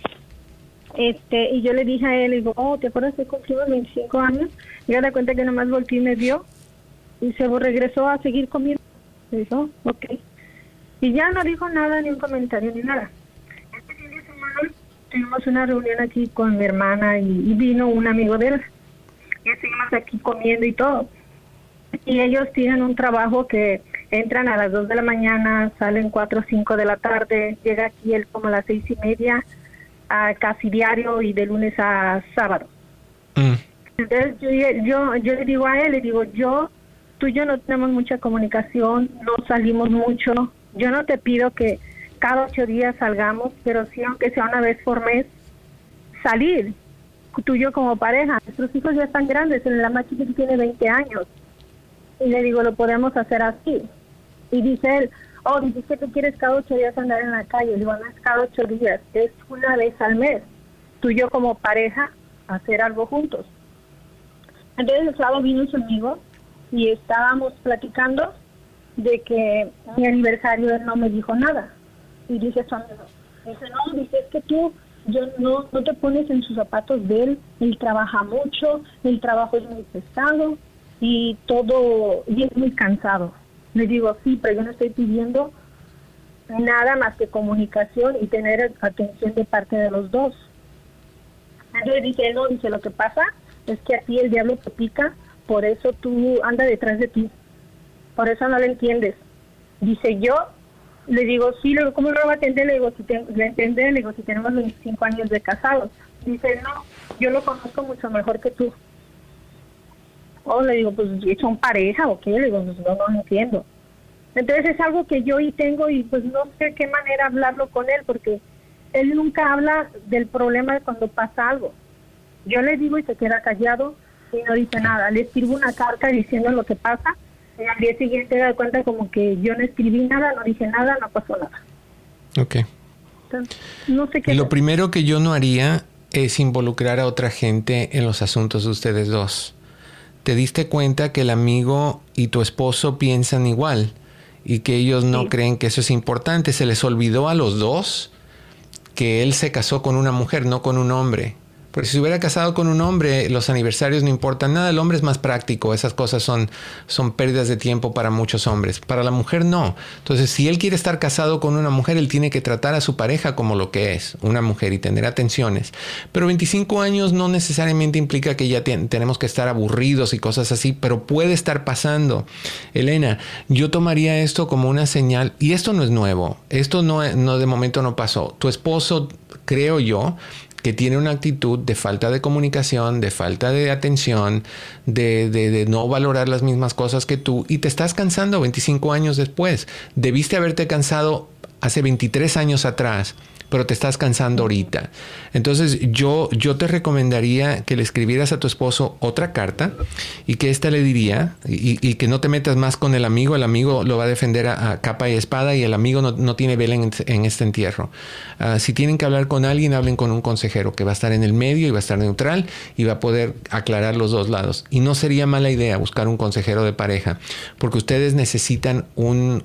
[SPEAKER 11] Y yo le dije a él, digo, ¿te acuerdas que cumplimos 25 años? Y me da cuenta que nomás volteó y me vio. Y se regresó a seguir comiendo. Y dijo, ok. Y ya no dijo nada, ni un comentario, ni nada. Este fin de semana tuvimos una reunión aquí con mi hermana y vino un amigo de él. Y seguimos aquí comiendo y todo. Y ellos tienen un trabajo que entran a las 2 de la mañana, salen 4 o 5 de la tarde, llega aquí él como a las 6:30, casi diario y de lunes a sábado. Entonces yo le digo a él, tú y yo no tenemos mucha comunicación, no salimos mucho, yo no te pido que cada 8 días salgamos, pero sí, aunque sea una vez por mes, salir, tú y yo como pareja. Nuestros hijos ya están grandes, la más chiquita tiene 20 años. Y le digo, lo podemos hacer así. Y dice él, dices que tú quieres cada 8 días andar en la calle. Le digo, no es cada 8 días, es una vez al mes. Tú y yo como pareja, hacer algo juntos. Entonces el sábado vino su amigo y estábamos platicando de que mi aniversario él no me dijo nada. Y dice su amigo, es que tú no te pones en sus zapatos de él trabaja mucho, el trabajo es muy pesado. Y es muy cansado. Le digo, sí, pero yo no estoy pidiendo nada más que comunicación y tener atención de parte de los dos. Entonces dice, lo que pasa es que a ti el diablo te pica, por eso tú anda detrás de ti. Por eso no lo entiendes. Dice, yo le digo, sí, ¿cómo lo va a entender? Le digo, si tenemos 25 años de casados. Dice, no, yo lo conozco mucho mejor que tú. Le digo, pues son pareja o qué, le digo, pues no entiendo. Entonces es algo que yo tengo y pues no sé qué manera hablarlo con él, porque él nunca habla del problema cuando pasa algo. Yo le digo y se queda callado y no dice nada. Le escribo una carta diciendo lo que pasa y al día siguiente da cuenta como que yo no escribí nada, no dije nada, no pasó nada.
[SPEAKER 3] Ok.
[SPEAKER 11] Entonces, no sé qué.
[SPEAKER 3] Lo primero que yo no haría es involucrar a otra gente en los asuntos de ustedes dos. Te diste cuenta que el amigo y tu esposo piensan igual y que ellos no creen que eso es importante. Se les olvidó a los dos que él se casó con una mujer, no con un hombre. Porque si se hubiera casado con un hombre, los aniversarios no importan nada. El hombre es más práctico. Esas cosas son pérdidas de tiempo para muchos hombres. Para la mujer, no. Entonces, si él quiere estar casado con una mujer, él tiene que tratar a su pareja como lo que es, una mujer, y tener atenciones. Pero 25 años no necesariamente implica que ya tenemos que estar aburridos y cosas así, pero puede estar pasando. Elena, yo tomaría esto como una señal, y esto no es nuevo. Esto no de momento no pasó. Tu esposo, creo yo, que tiene una actitud de falta de comunicación, de falta de atención, de no valorar las mismas cosas que tú, y te estás cansando 25 años después. Debiste haberte cansado hace 23 años atrás, pero te estás cansando ahorita. Entonces yo te recomendaría que le escribieras a tu esposo otra carta y que ésta le diría, y que no te metas más con el amigo lo va a defender a capa y espada, y el amigo no tiene vela en este entierro. Si tienen que hablar con alguien, hablen con un consejero que va a estar en el medio y va a estar neutral y va a poder aclarar los dos lados. Y no sería mala idea buscar un consejero de pareja, porque ustedes necesitan un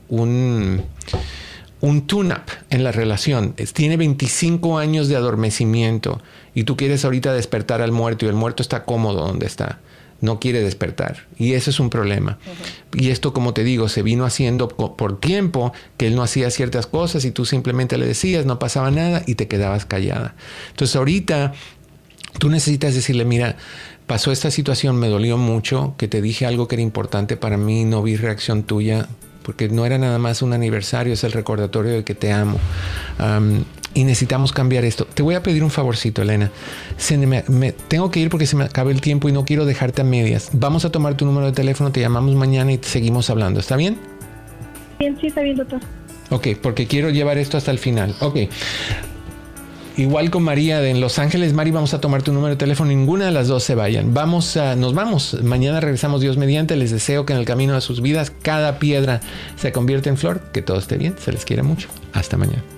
[SPEAKER 3] tune-up en la relación. Tiene 25 años de adormecimiento y tú quieres ahorita despertar al muerto, y el muerto está cómodo donde está. No quiere despertar. Y eso es un problema. Y esto, como te digo, se vino haciendo por tiempo, que él no hacía ciertas cosas y tú simplemente le decías, no pasaba nada y te quedabas callada. Entonces ahorita Tú necesitas decirle, mira, pasó esta situación, me dolió mucho, que te dije algo que era importante para mí, no vi reacción tuya, porque no era nada más un aniversario, es el recordatorio de que te amo. Y necesitamos cambiar esto. Te voy a pedir un favorcito, Elena. Tengo que ir porque se me acaba el tiempo y no quiero dejarte a medias. Vamos a tomar tu número de teléfono, te llamamos mañana y seguimos hablando. ¿Está bien?
[SPEAKER 11] Bien, sí, está bien, doctor. Ok,
[SPEAKER 3] porque quiero llevar esto hasta el final. Ok. Igual con María de en Los Ángeles. Mari, vamos a tomar tu número de teléfono. Ninguna de las dos se vayan. Nos vamos. Mañana regresamos, Dios mediante. Les deseo que en el camino de sus vidas cada piedra se convierta en flor. Que todo esté bien. Se les quiere mucho. Hasta mañana.